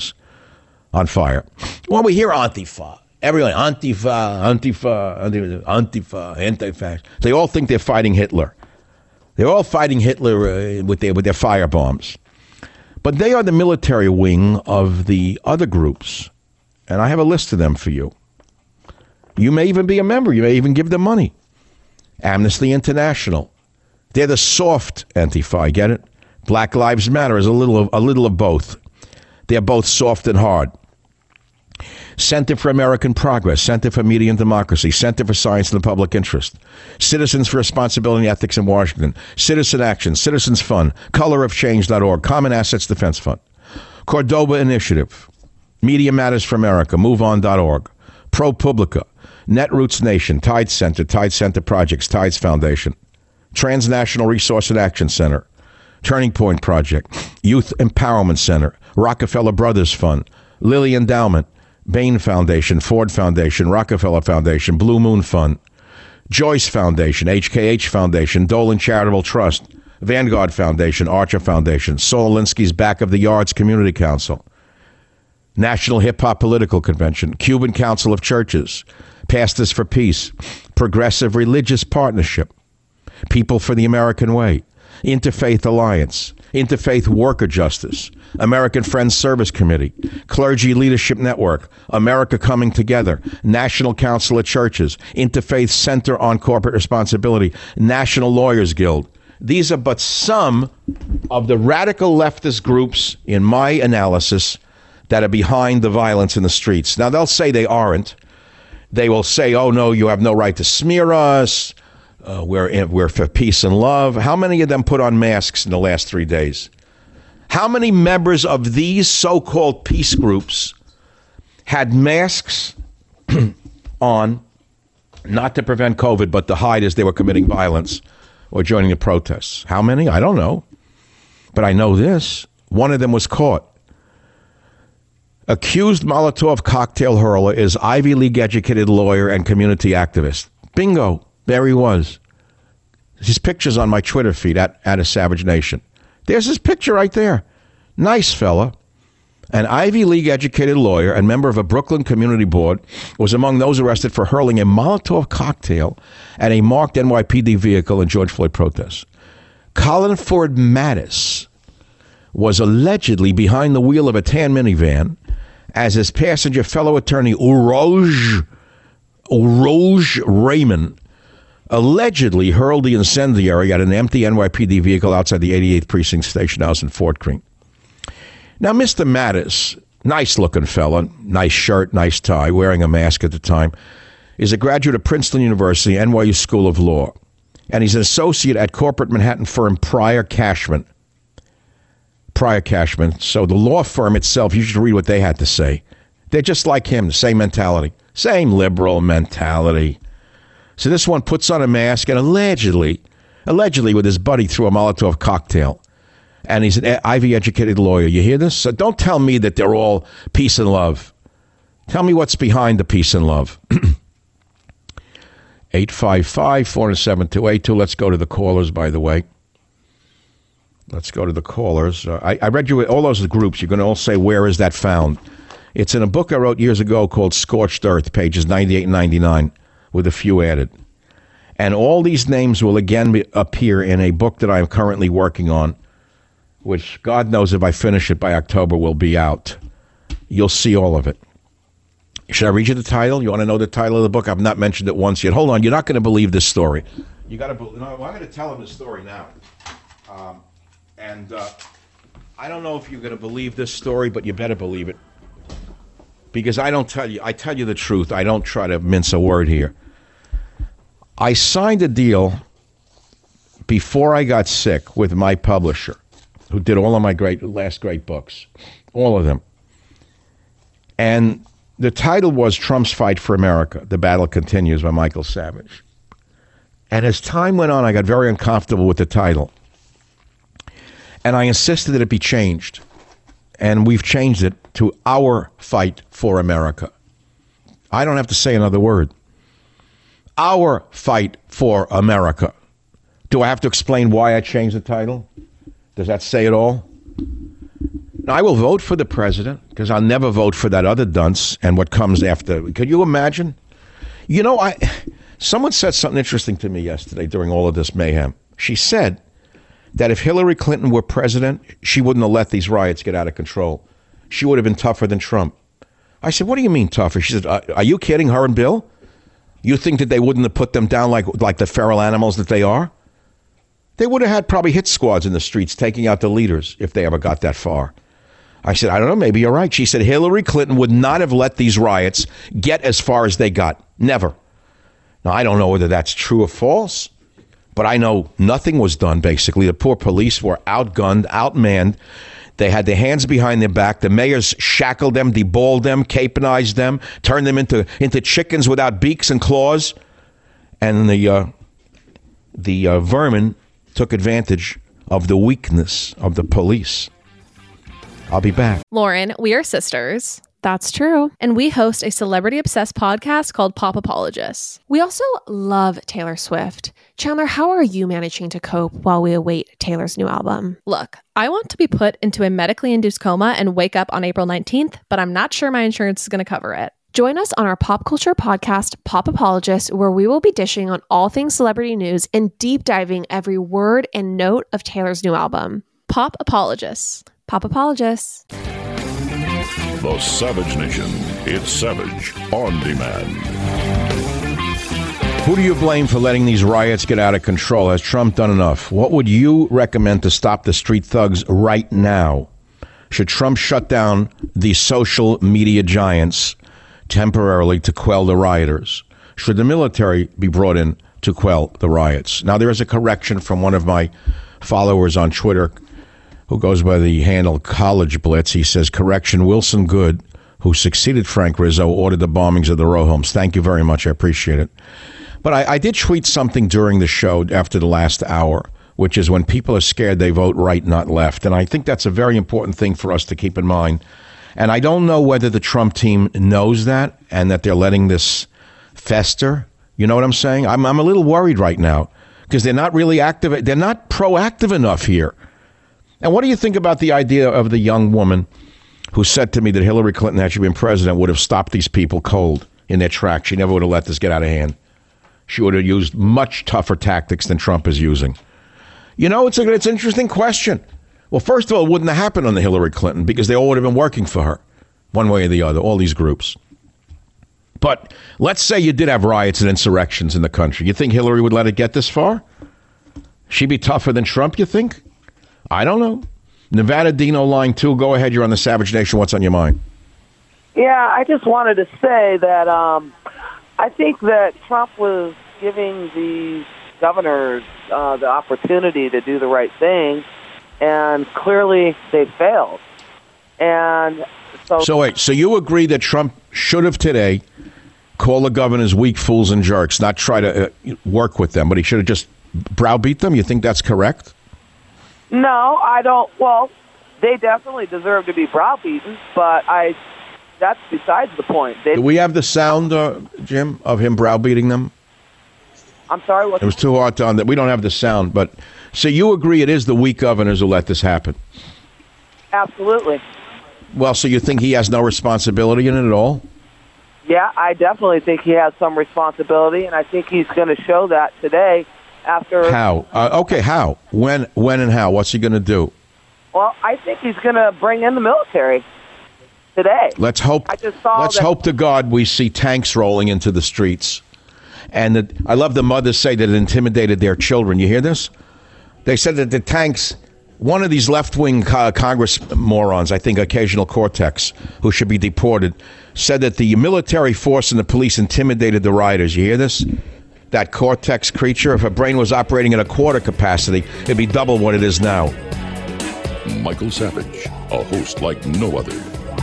Well, we hear Antifa. Everyone, Antifa, anti-fascist. They all think they're fighting Hitler. They're all fighting Hitler with their fire bombs. But they are the military wing of the other groups. And I have a list of them for you. You may even be a member. You may even give them money. Amnesty International. They're the soft Antifa, get it? Black Lives Matter is a little of both. They're both soft and hard. Center for American Progress, Center for Media and Democracy, Center for Science and the Public Interest, Citizens for Responsibility and Ethics in Washington, Citizen Action, Citizens Fund, colorofchange.org, Common Assets Defense Fund, Cordoba Initiative, Media Matters for America, MoveOn.org, ProPublica, Netroots Nation, Tide Center Projects, Tides Foundation, Transnational Resource and Action Center, Turning Point Project, Youth Empowerment Center, Rockefeller Brothers Fund, Lilly Endowment, Bain Foundation, Ford Foundation, Rockefeller Foundation, Blue Moon Fund, Joyce Foundation, HKH Foundation, Dolan Charitable Trust, Vanguard Foundation, Archer Foundation, Saul Alinsky's Back of the Yards Community Council, National Hip Hop Political Convention, Cuban Council of Churches, Pastors for Peace, Progressive Religious Partnership, People for the American Way, Interfaith Alliance, Interfaith Worker Justice, American Friends Service Committee, Clergy Leadership Network, America Coming Together, National Council of Churches, Interfaith Center on Corporate Responsibility, National Lawyers Guild. These are but some of the radical leftist groups, in my analysis, that are behind the violence in the streets. Now, they'll say they aren't. They will say, oh, no, you have no right to smear us. We're for peace and love. How many of them put on masks in the last 3 days? How many members of these so-called peace groups had masks on, not to prevent COVID, but to hide as they were committing violence or joining the protests? How many? I don't know. But I know this. One of them was caught. Accused Molotov cocktail hurler is Ivy League educated lawyer and community activist. Bingo. There he was. His picture's on my Twitter feed at A Savage Nation. There's his picture right there. Nice fella. An Ivy League educated lawyer and member of a Brooklyn community board was among those arrested for hurling a Molotov cocktail at a marked NYPD vehicle in George Floyd protests. Colin Ford Mattis was allegedly behind the wheel of a tan minivan as his passenger fellow attorney Uroge Raymond allegedly hurled the incendiary at an empty NYPD vehicle outside the 88th Precinct Station House in Fort Greene. Now, Mr. Mattis, nice-looking fella, nice shirt, nice tie, wearing a mask at the time, is a graduate of Princeton University, NYU School of Law, and he's an associate at corporate Manhattan firm Pryor Cashman. So the law firm itself, you should read what they had to say. They're just like him, the same mentality, same liberal mentality. So this one puts on a mask and allegedly with his buddy threw a Molotov cocktail. And he's an Ivy-educated lawyer. You hear this? So don't tell me that they're all peace and love. Tell me what's behind the peace and love. 855-407-2882. Let's go to the callers, by the way. Let's go to the callers. I read you all those groups. You're going to all say, where is that found? It's in a book I wrote years ago called Scorched Earth, pages 98 and 99, with a few added. And all these names will again appear in a book that I'm currently working on, which God knows if I finish it by October will be out. You'll see all of it. Should I read you the title? You want to know the title of the book? I've not mentioned it once yet. Hold on. You're not going to believe this story. You got to. No, I'm going to tell him the story now. I don't know if you're going to believe this story, but you better believe it. Because I don't tell you. I tell you the truth. I don't try to mince a word here. I signed a deal before I got sick with my publisher, who did all of my last great books, all of them. And the title was Trump's Fight for America, The Battle Continues by Michael Savage. And as time went on, I got very uncomfortable with the title. And I insisted that it be changed. And we've changed it to Our Fight for America. I don't have to say another word. Our Fight for America. Do I have to explain why I changed the title? Does that say it all? Now, I will vote for the president because I'll never vote for that other dunce and what comes after. Could you imagine? You know, someone said something interesting to me yesterday during all of this mayhem. She said that if Hillary Clinton were president, she wouldn't have let these riots get out of control. She would have been tougher than Trump. I said, what do you mean tougher? She said, are you kidding, her and Bill? You think that they wouldn't have put them down like the feral animals that they are? They would have had probably hit squads in the streets taking out the leaders if they ever got that far. I said, I don't know, maybe you're right. She said Hillary Clinton would not have let these riots get as far as they got. Never. Now, I don't know whether that's true or false, but I know nothing was done, basically. The poor police were outgunned, outmanned. They had their hands behind their back. The mayors shackled them, deballed them, caponized them, turned them into chickens without beaks and claws. And the vermin took advantage of the weakness of the police. I'll be back. Lauren, we are sisters. That's true. And we host a celebrity-obsessed podcast called Pop Apologists. We also love Taylor Swift. Chandler, how are you managing to cope while we await Taylor's new album? Look, I want to be put into a medically induced coma and wake up on April 19th, but I'm not sure my insurance is going to cover it. Join us on our pop culture podcast, Pop Apologists, where we will be dishing on all things celebrity news and deep diving every word and note of Taylor's new album. Pop Apologists. Pop Apologists. The Savage Nation. It's Savage on Demand. Who do you blame for letting these riots get out of control? Has Trump done enough? What would you recommend to stop the street thugs right now? Should Trump shut down the social media giants temporarily to quell the rioters? Should the military be brought in to quell the riots? Now, there is a correction from one of my followers on Twitter who goes by the handle College Blitz. He says, correction, Wilson Good, who succeeded Frank Rizzo, ordered the bombings of the row homes. Thank you very much. I appreciate it. But I did tweet something during the show after the last hour, which is when people are scared, they vote right, not left. And I think that's a very important thing for us to keep in mind. And I don't know whether the Trump team knows that and that they're letting this fester. You know what I'm saying? I'm a little worried right now because they're not really active. They're not proactive enough here. And what do you think about the idea of the young woman who said to me that Hillary Clinton, had she been president, would have stopped these people cold in their tracks? She never would have let this get out of hand. She would have used much tougher tactics than Trump is using. You know, it's an interesting question. Well, first of all, it wouldn't have happened under Hillary Clinton because they all would have been working for her, one way or the other, all these groups. But let's say you did have riots and insurrections in the country. You think Hillary would let it get this far? She'd be tougher than Trump, you think? I don't know. Nevada Dino, line 2. Go ahead. You're on the Savage Nation. What's on your mind? Yeah, I just wanted to say that I think that Trump was giving the governors the opportunity to do the right thing, and clearly they failed. And so wait. So you agree that Trump should have today called the governors weak fools and jerks, not try to work with them, but he should have just browbeat them? You think that's correct? No, I don't. Well, they definitely deserve to be browbeaten, but that's besides the point. Do we have the sound, Jim, of him browbeating them? I'm sorry? It was too hard to on that. We don't have the sound, but so you agree it is the weak governors who let this happen? Absolutely. Well, so you think he has no responsibility in it at all? Yeah, I definitely think he has some responsibility, and I think he's going to show that today. After how? Okay, how? When and how? What's he going to do? Well, I think he's going to bring in the military today. Let's hope. Let's hope to God we see tanks rolling into the streets. And I love the mothers say that it intimidated their children. You hear this? They said that the tanks, one of these left-wing Congress morons, I think occasional Cortex, who should be deported, said that the military force and the police intimidated the rioters. You hear this? That Cortex creature, if her brain was operating at a quarter capacity, it'd be double what it is now. Michael Savage, a host like no other.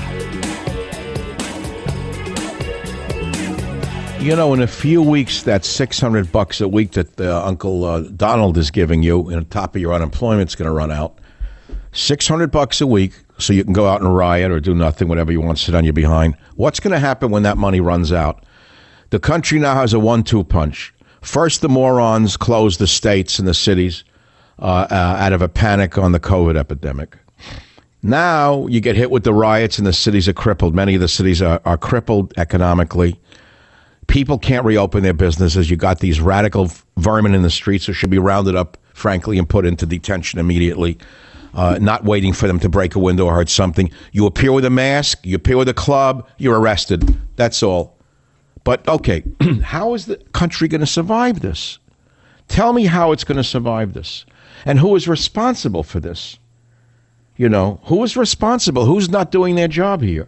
You know, in a few weeks, that $600 a week that Uncle Donald is giving you, on top of your unemployment, is going to run out. $600 a week, so you can go out and riot or do nothing, whatever you want, sit on your behind. What's going to happen when that money runs out? The country now has a 1-2 punch. First, the morons closed the states and the cities out of a panic on the COVID epidemic. Now you get hit with the riots and the cities are crippled. Many of the cities are crippled economically. People can't reopen their businesses. You got these radical vermin in the streets who should be rounded up, frankly, and put into detention immediately, not waiting for them to break a window or hurt something. You appear with a mask, you appear with a club, you're arrested. That's all. But, okay, how is the country going to survive this? Tell me how it's going to survive this. And who is responsible for this? You know, who is responsible? Who's not doing their job here?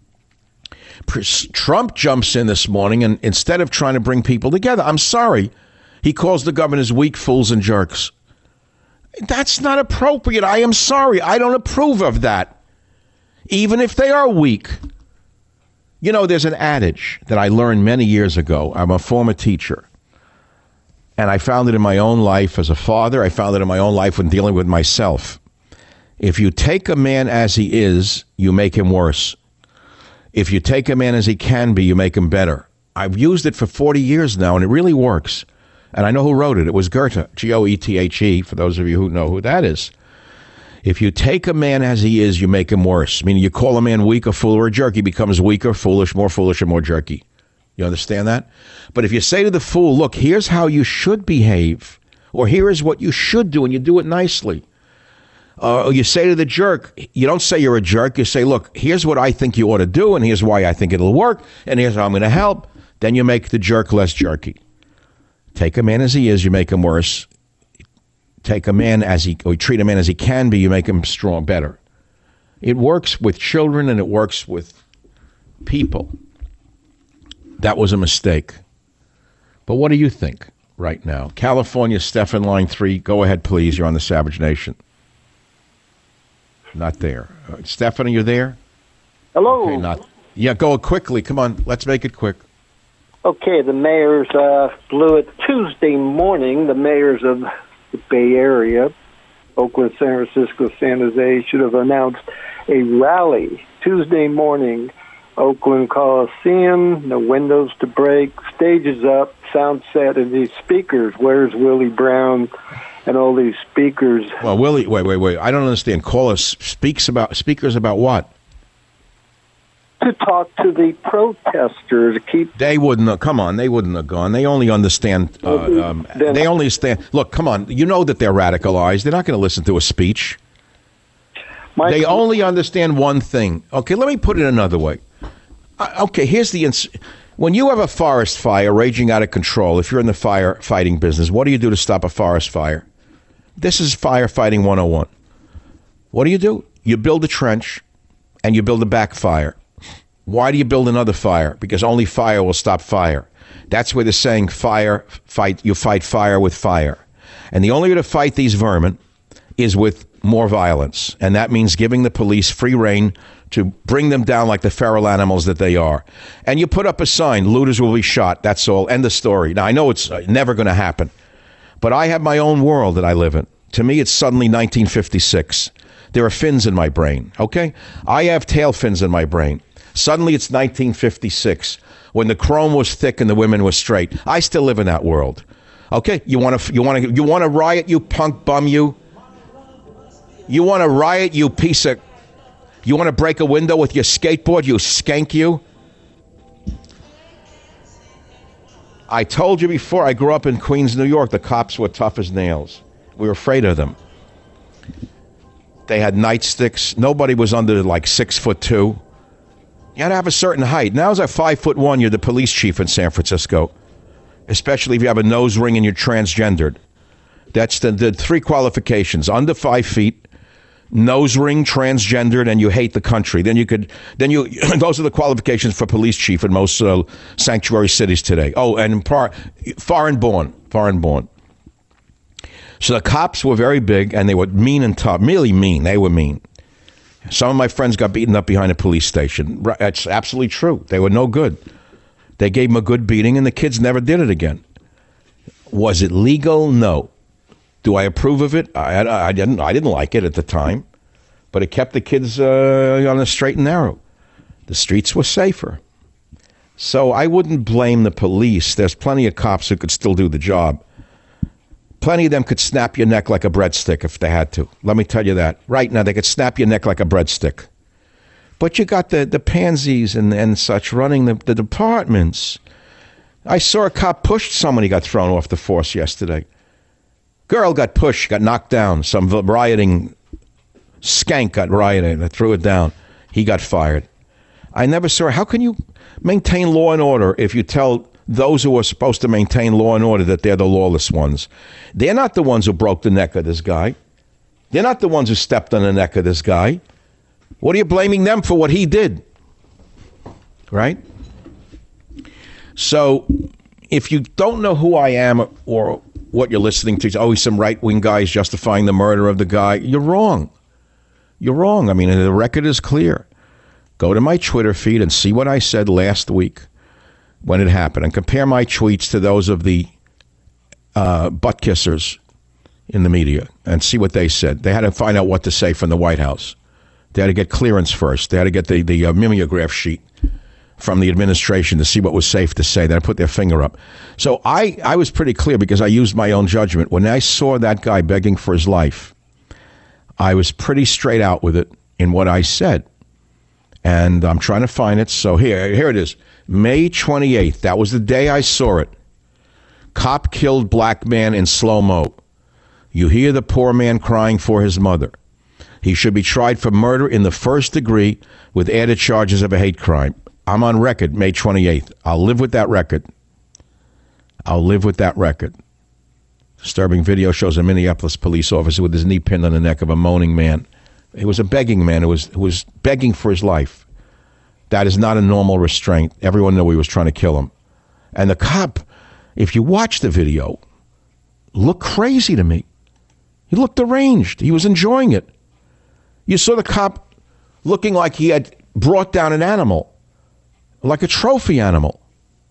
Trump jumps in this morning, and instead of trying to bring people together, I'm sorry, he calls the governors weak fools and jerks. That's not appropriate. I am sorry. I don't approve of that, even if they are weak. You know, there's an adage that I learned many years ago. I'm a former teacher, and I found it in my own life as a father. I found it in my own life when dealing with myself. If you take a man as he is, you make him worse. If you take a man as he can be, you make him better. I've used it for 40 years now, and it really works. And I know who wrote it. It was Goethe, Goethe, for those of you who know who that is. If you take a man as he is, you make him worse. Meaning you call a man weak, a fool, or a jerk, he becomes weaker, foolish, and more jerky. You understand that? But if you say to the fool, look, here's how you should behave, or here is what you should do, and you do it nicely. Or you say to the jerk, you don't say you're a jerk, you say, look, here's what I think you ought to do, and here's why I think it'll work, and here's how I'm going to help. Then you make the jerk less jerky. Take a man as he is, you make him worse. Take a man or treat a man as he can be, you make him strong, better. It works with children and it works with people. That was a mistake. But what do you think right now? California, Stephen, line 3. Go ahead, please. You're on the Savage Nation. Not there. Stephen, are you there? Hello. Okay, yeah, go quickly. Come on. Let's make it quick. Okay, the mayors blew it Tuesday morning. The mayors of the Bay Area, Oakland, San Francisco, San Jose, should have announced a rally Tuesday morning. Oakland Coliseum, no windows to break, stages up, sound set, and these speakers. Where's Willie Brown and all these speakers? Well, Willie, wait. I don't understand. Speakers about what? To talk to the protesters. They wouldn't have, come on, they wouldn't have gone. They only understand, they only understand, look, come on, you know that they're radicalized. They're not going to listen to a speech. They only understand one thing. Okay, let me put it another way. Okay, here's when you have a forest fire raging out of control, if you're in the firefighting business, what do you do to stop a forest fire? This is firefighting 101. What do? You build a trench and you build a backfire. Why do you build another fire? Because only fire will stop fire. That's where the saying you fight fire with fire. And the only way to fight these vermin is with more violence. And that means giving the police free rein to bring them down like the feral animals that they are. And you put up a sign, looters will be shot. That's all. End of story. Now, I know it's never going to happen, but I have my own world that I live in. To me, it's suddenly 1956. There are fins in my brain, okay? I have tail fins in my brain. Suddenly it's 1956 when the chrome was thick and the women were straight. I still live in that world. Okay, you want to riot, you punk bum, you? You want to riot, you piece of... You want to break a window with your skateboard, you skank, you? I told you before, I grew up in Queens, New York. The cops were tough as nails. We were afraid of them. They had nightsticks. Nobody was under like 6'2". You had to have a certain height. Now as a 5'1", you're the police chief in San Francisco, especially if you have a nose ring and you're transgendered. That's the 3 qualifications: under 5 feet, nose ring, transgendered, and you hate the country. Then you those are the qualifications for police chief in most sanctuary cities today. Oh, and foreign born. So the cops were very big, and they were mean and tough. Really mean. They were mean. Some of my friends got beaten up behind a police station. That's absolutely true. They were no good. They gave them a good beating, and the kids never did it again. Was it legal? No. Do I approve of it? I didn't like it at the time, but it kept the kids on the straight and narrow. The streets were safer. So I wouldn't blame the police. There's plenty of cops who could still do the job. Plenty of them could snap your neck like a breadstick if they had to. Let me tell you that. Right now, they could snap your neck like a breadstick. But you got the pansies and such running the departments. I saw a cop push someone. He got thrown off the force yesterday. Girl got pushed, got knocked down. Some rioting skank got rioted. They threw it down. He got fired. I never saw. How can you maintain law and order if you tell those who are supposed to maintain law and order that they're the lawless ones? They're not the ones who broke the neck of this guy. They're not the ones who stepped on the neck of this guy. What are you blaming them for what he did? Right? So if you don't know who I am or what you're listening to, it's always some right-wing guys justifying the murder of the guy. You're wrong. You're wrong. I mean, the record is clear. Go to my Twitter feed and see what I said last week when it happened and compare my tweets to those of the butt kissers in the media and see what they said. They had to find out what to say from the White House. They had to get clearance first. They had to get the mimeograph sheet from the administration to see what was safe to say. Then I put their finger up. So I was pretty clear because I used my own judgment. When I saw that guy begging for his life, I was pretty straight out with it in what I said. And I'm trying to find it. So here it is. May 28th. That was the day I saw it. Cop killed black man in slow-mo. You hear the poor man crying for his mother. He should be tried for murder in the first degree with added charges of a hate crime. I'm on record May 28th. I'll live with that record. Disturbing video shows a Minneapolis police officer with his knee pinned on the neck of a moaning man. It was a begging man who was begging for his life. That is not a normal restraint. Everyone knew he was trying to kill him. And the cop, if you watch the video, looked crazy to me. He looked deranged. He was enjoying it. You saw the cop looking like he had brought down an animal, like a trophy animal.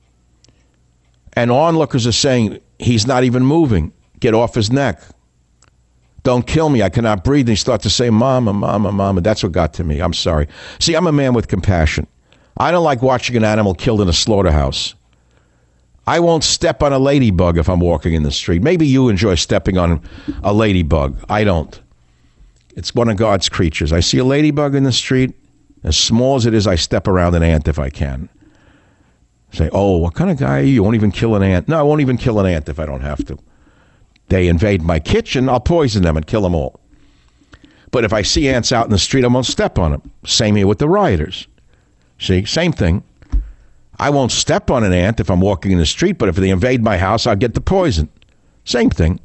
And onlookers are saying, he's not even moving. Get off his neck. Don't kill me. I cannot breathe. And he starts to say, Mama, Mama, Mama. That's what got to me. I'm sorry. See, I'm a man with compassion. I don't like watching an animal killed in a slaughterhouse. I won't step on a ladybug if I'm walking in the street. Maybe you enjoy stepping on a ladybug. I don't. It's one of God's creatures. I see a ladybug in the street, as small as it is, I step around an ant if I can. Say, oh, what kind of guy are you? You won't even kill an ant. No, I won't even kill an ant if I don't have to. They invade my kitchen, I'll poison them and kill them all. But if I see ants out in the street, I won't step on them. Same here with the rioters. See, same thing. I won't step on an ant if I'm walking in the street, but if they invade my house, I'll get the poison. Same thing.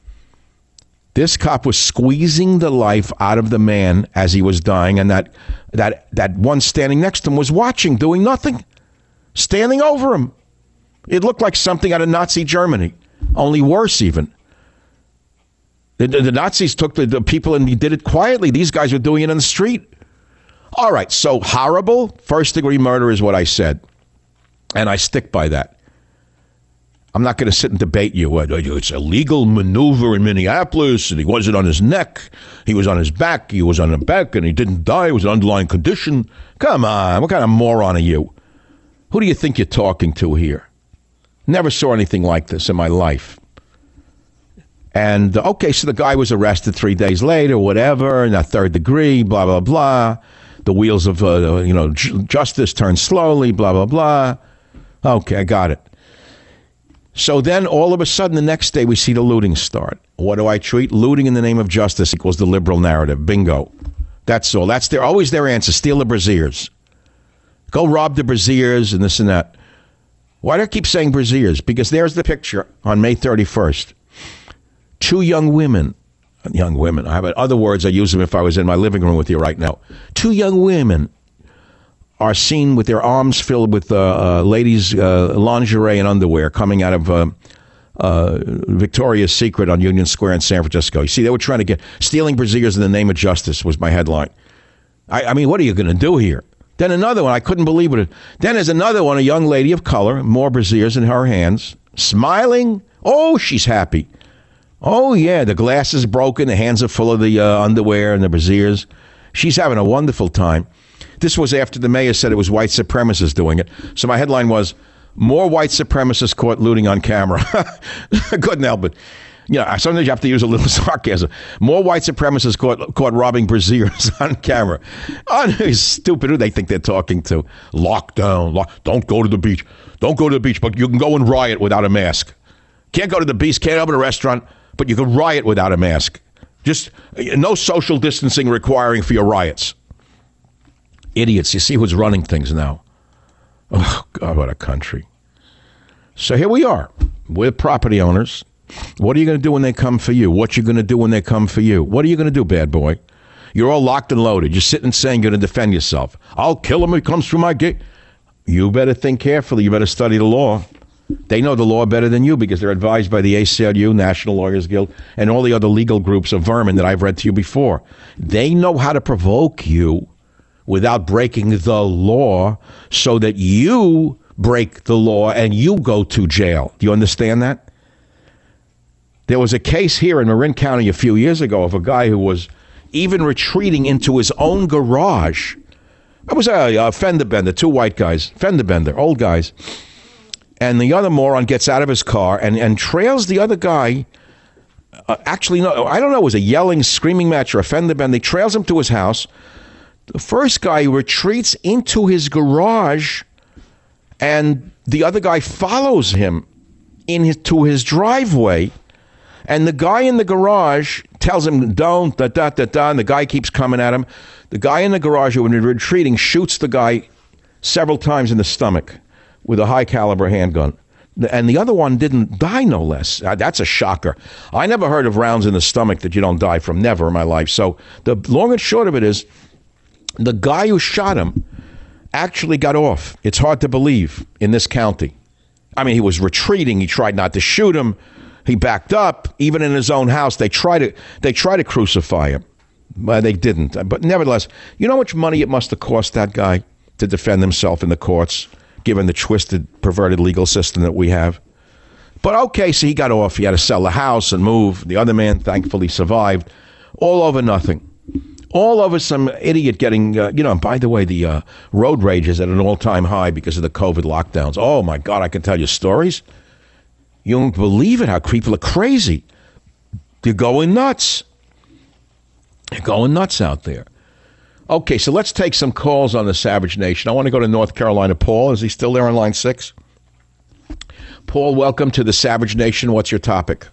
This cop was squeezing the life out of the man as he was dying, and that one standing next to him was watching, doing nothing, standing over him. It looked like something out of Nazi Germany, only worse even. The Nazis took the people and did it quietly. These guys were doing it on the street. All right, so horrible, first-degree murder is what I said, and I stick by that. I'm not going to sit and debate you. It's a legal maneuver in Minneapolis, and he wasn't on his neck. He was on his back. He was on the back, and he didn't die. It was an underlying condition. Come on. What kind of moron are you? Who do you think you're talking to here? Never saw anything like this in my life. And, okay, so the guy was arrested 3 days later, whatever, in that third degree, blah, blah, blah. The wheels of, justice turn slowly, blah, blah, blah. Okay, I got it. So then all of a sudden the next day we see the looting start. What do I treat? Looting in the name of justice equals the liberal narrative. Bingo. That's all. That's always their answer. Steal the braziers. Go rob the braziers and this and that. Why do I keep saying braziers? Because there's the picture on May 31st. Two young women. I have other words, I use them if I was in my living room with you right now. Two young women are seen with their arms filled with ladies' lingerie and underwear coming out of Victoria's Secret on Union Square in San Francisco. You see, they were trying to get stealing braziers in the name of justice was my headline. I mean, what are you going to do here? Then another one, I couldn't believe it. Then there's another one, a young lady of color, more braziers in her hands, smiling. Oh, she's happy. Oh, yeah, the glass is broken. The hands are full of the underwear and the braziers. She's having a wonderful time. This was after the mayor said it was white supremacists doing it. So my headline was, more white supremacists caught looting on camera. I couldn't help it. Sometimes you have to use a little sarcasm. More white supremacists caught robbing braziers on camera. Oh, stupid. Who they think they're talking to? Lockdown. Don't go to the beach. Don't go to the beach, but you can go and riot without a mask. Can't go to the beach, can't open a restaurant, but you can riot without a mask. Just no social distancing requiring for your riots. Idiots. You see who's running things now. Oh, God, what a country. So here we are. We're property owners. What are you going to do when they come for you? What you going to do when they come for you? What are you going to do, bad boy? You're all locked and loaded. You're sitting saying you're going to defend yourself. I'll kill him if he comes through my gate. You better think carefully. You better study the law. They know the law better than you because they're advised by the ACLU, National Lawyers Guild, and all the other legal groups of vermin that I've read to you before. They know how to provoke you without breaking the law so that you break the law and you go to jail. Do you understand that? There was a case here in Marin County a few years ago of a guy who was even retreating into his own garage It was a fender bender, two white guys, fender bender, old guys. And the other moron gets out of his car and trails the other guy. Actually, no, I don't know, it was a yelling, screaming match or a fender bender. He trails him to his house. The first guy retreats into his garage, and the other guy follows him to his driveway. And the guy in the garage tells him, don't, and the guy keeps coming at him. The guy in the garage who was retreating shoots the guy several times in the stomach with a high-caliber handgun. And the other one didn't die, no less. That's a shocker. I never heard of rounds in the stomach that you don't die from, never in my life. So the long and short of it is, the guy who shot him actually got off. It's hard to believe in this county. I mean, he was retreating. He tried not to shoot him. He backed up. Even in his own house, they try to crucify him. But they didn't. But nevertheless, you know how much money it must have cost that guy to defend himself in the courts, given the twisted, perverted legal system that we have? But okay, so he got off. He had to sell the house and move. The other man thankfully survived. All over nothing. All over some idiot getting, by the way, the road rage is at an all-time high because of the COVID lockdowns. Oh, my God, I can tell you stories. You don't believe it, how people are crazy. They're going nuts. They're going nuts out there. Okay, so let's take some calls on the Savage Nation. I want to go to North Carolina. Paul, is he still there on line 6? Paul, welcome to the Savage Nation. What's your topic?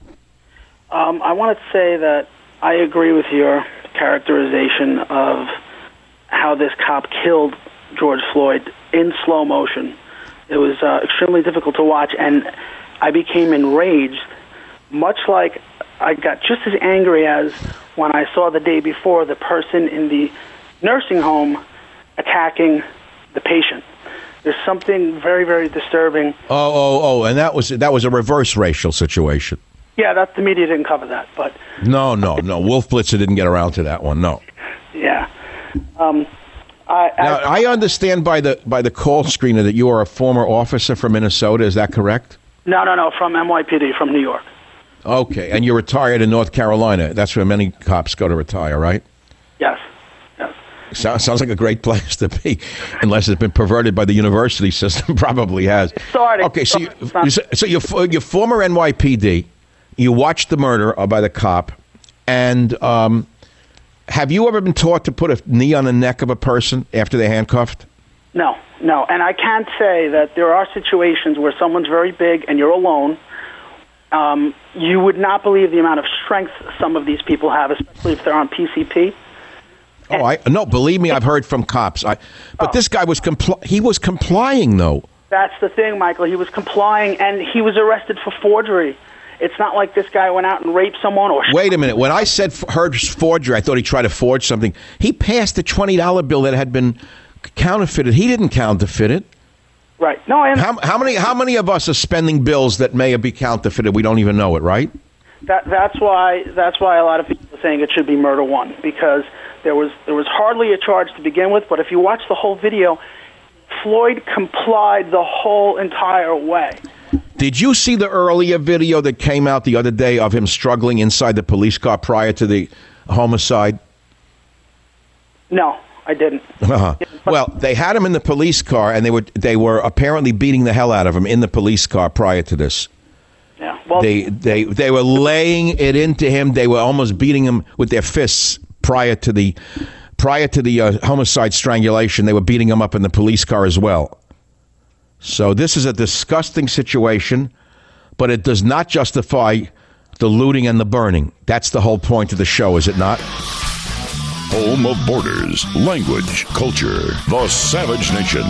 I want to say that I agree with your characterization of how this cop killed George Floyd in slow motion. It was extremely difficult to watch, and I became enraged, much like I got just as angry as when I saw the day before the person in the nursing home attacking the patient. There's something very, very disturbing. Oh, and that was a reverse racial situation. Yeah, the media didn't cover that, but... No. Wolf Blitzer didn't get around to that one, no. Yeah. I understand by the call screener that you are a former officer from Minnesota. Is that correct? No, from NYPD, from New York. Okay, and you're retired in North Carolina. That's where many cops go to retire, right? Yes. Sounds like a great place to be, unless it's been perverted by the university system. Probably has. Sorry. Okay, so you're former NYPD. You watched the murder by the cop, and have you ever been taught to put a knee on the neck of a person after they're handcuffed? No, and I can't say that there are situations where someone's very big and you're alone. You would not believe the amount of strength some of these people have, especially if they're on PCP. No, believe me, I've heard from cops. But this guy was complying, though. That's the thing, Michael. He was complying, and he was arrested for forgery. It's not like this guy went out and raped someone or... Wait a minute. When I heard forgery, I thought he tried to forge something. He passed a $20 bill that had been counterfeited. He didn't counterfeit it. Right. No, how many of us are spending bills that may have been counterfeited? We don't even know it, right? That's why a lot of people are saying it should be murder one, because there was hardly a charge to begin with. But if you watch the whole video, Floyd complied the whole entire way. Did you see the earlier video that came out the other day of him struggling inside the police car prior to the homicide? No, I didn't. Well, they had him in the police car, and they were apparently beating the hell out of him in the police car prior to this. Yeah. Well, they were laying it into him. They were almost beating him with their fists prior to the homicide strangulation. They were beating him up in the police car as well. So this is a disgusting situation, but it does not justify the looting and the burning. That's the whole point of the show, is it not? Home of borders, language, culture, the Savage Nation.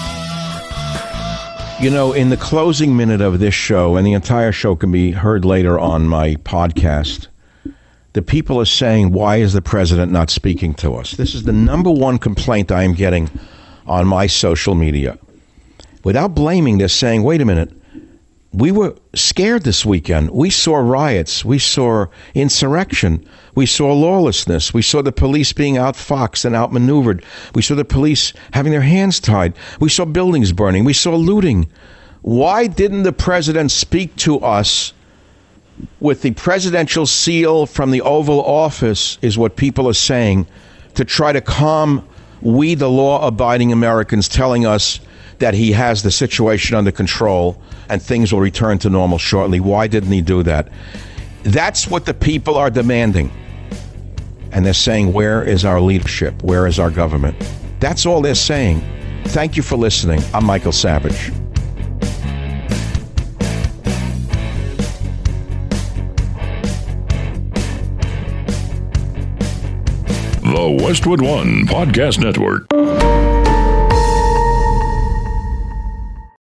You know, in the closing minute of this show, and the entire show can be heard later on my podcast, the people are saying, why is the president not speaking to us? This is the number one complaint I am getting on my social media. Without blaming, they're saying, wait a minute, we were scared this weekend. We saw riots. We saw insurrection. We saw lawlessness. We saw the police being outfoxed and outmaneuvered. We saw the police having their hands tied. We saw buildings burning. We saw looting. Why didn't the president speak to us with the presidential seal from the Oval Office, is what people are saying, to try to calm we, the law-abiding Americans, telling us that he has the situation under control and things will return to normal shortly. Why didn't he do that? That's what the people are demanding. And they're saying, where is our leadership? Where is our government? That's all they're saying. Thank you for listening. I'm Michael Savage. The Westwood One Podcast Network.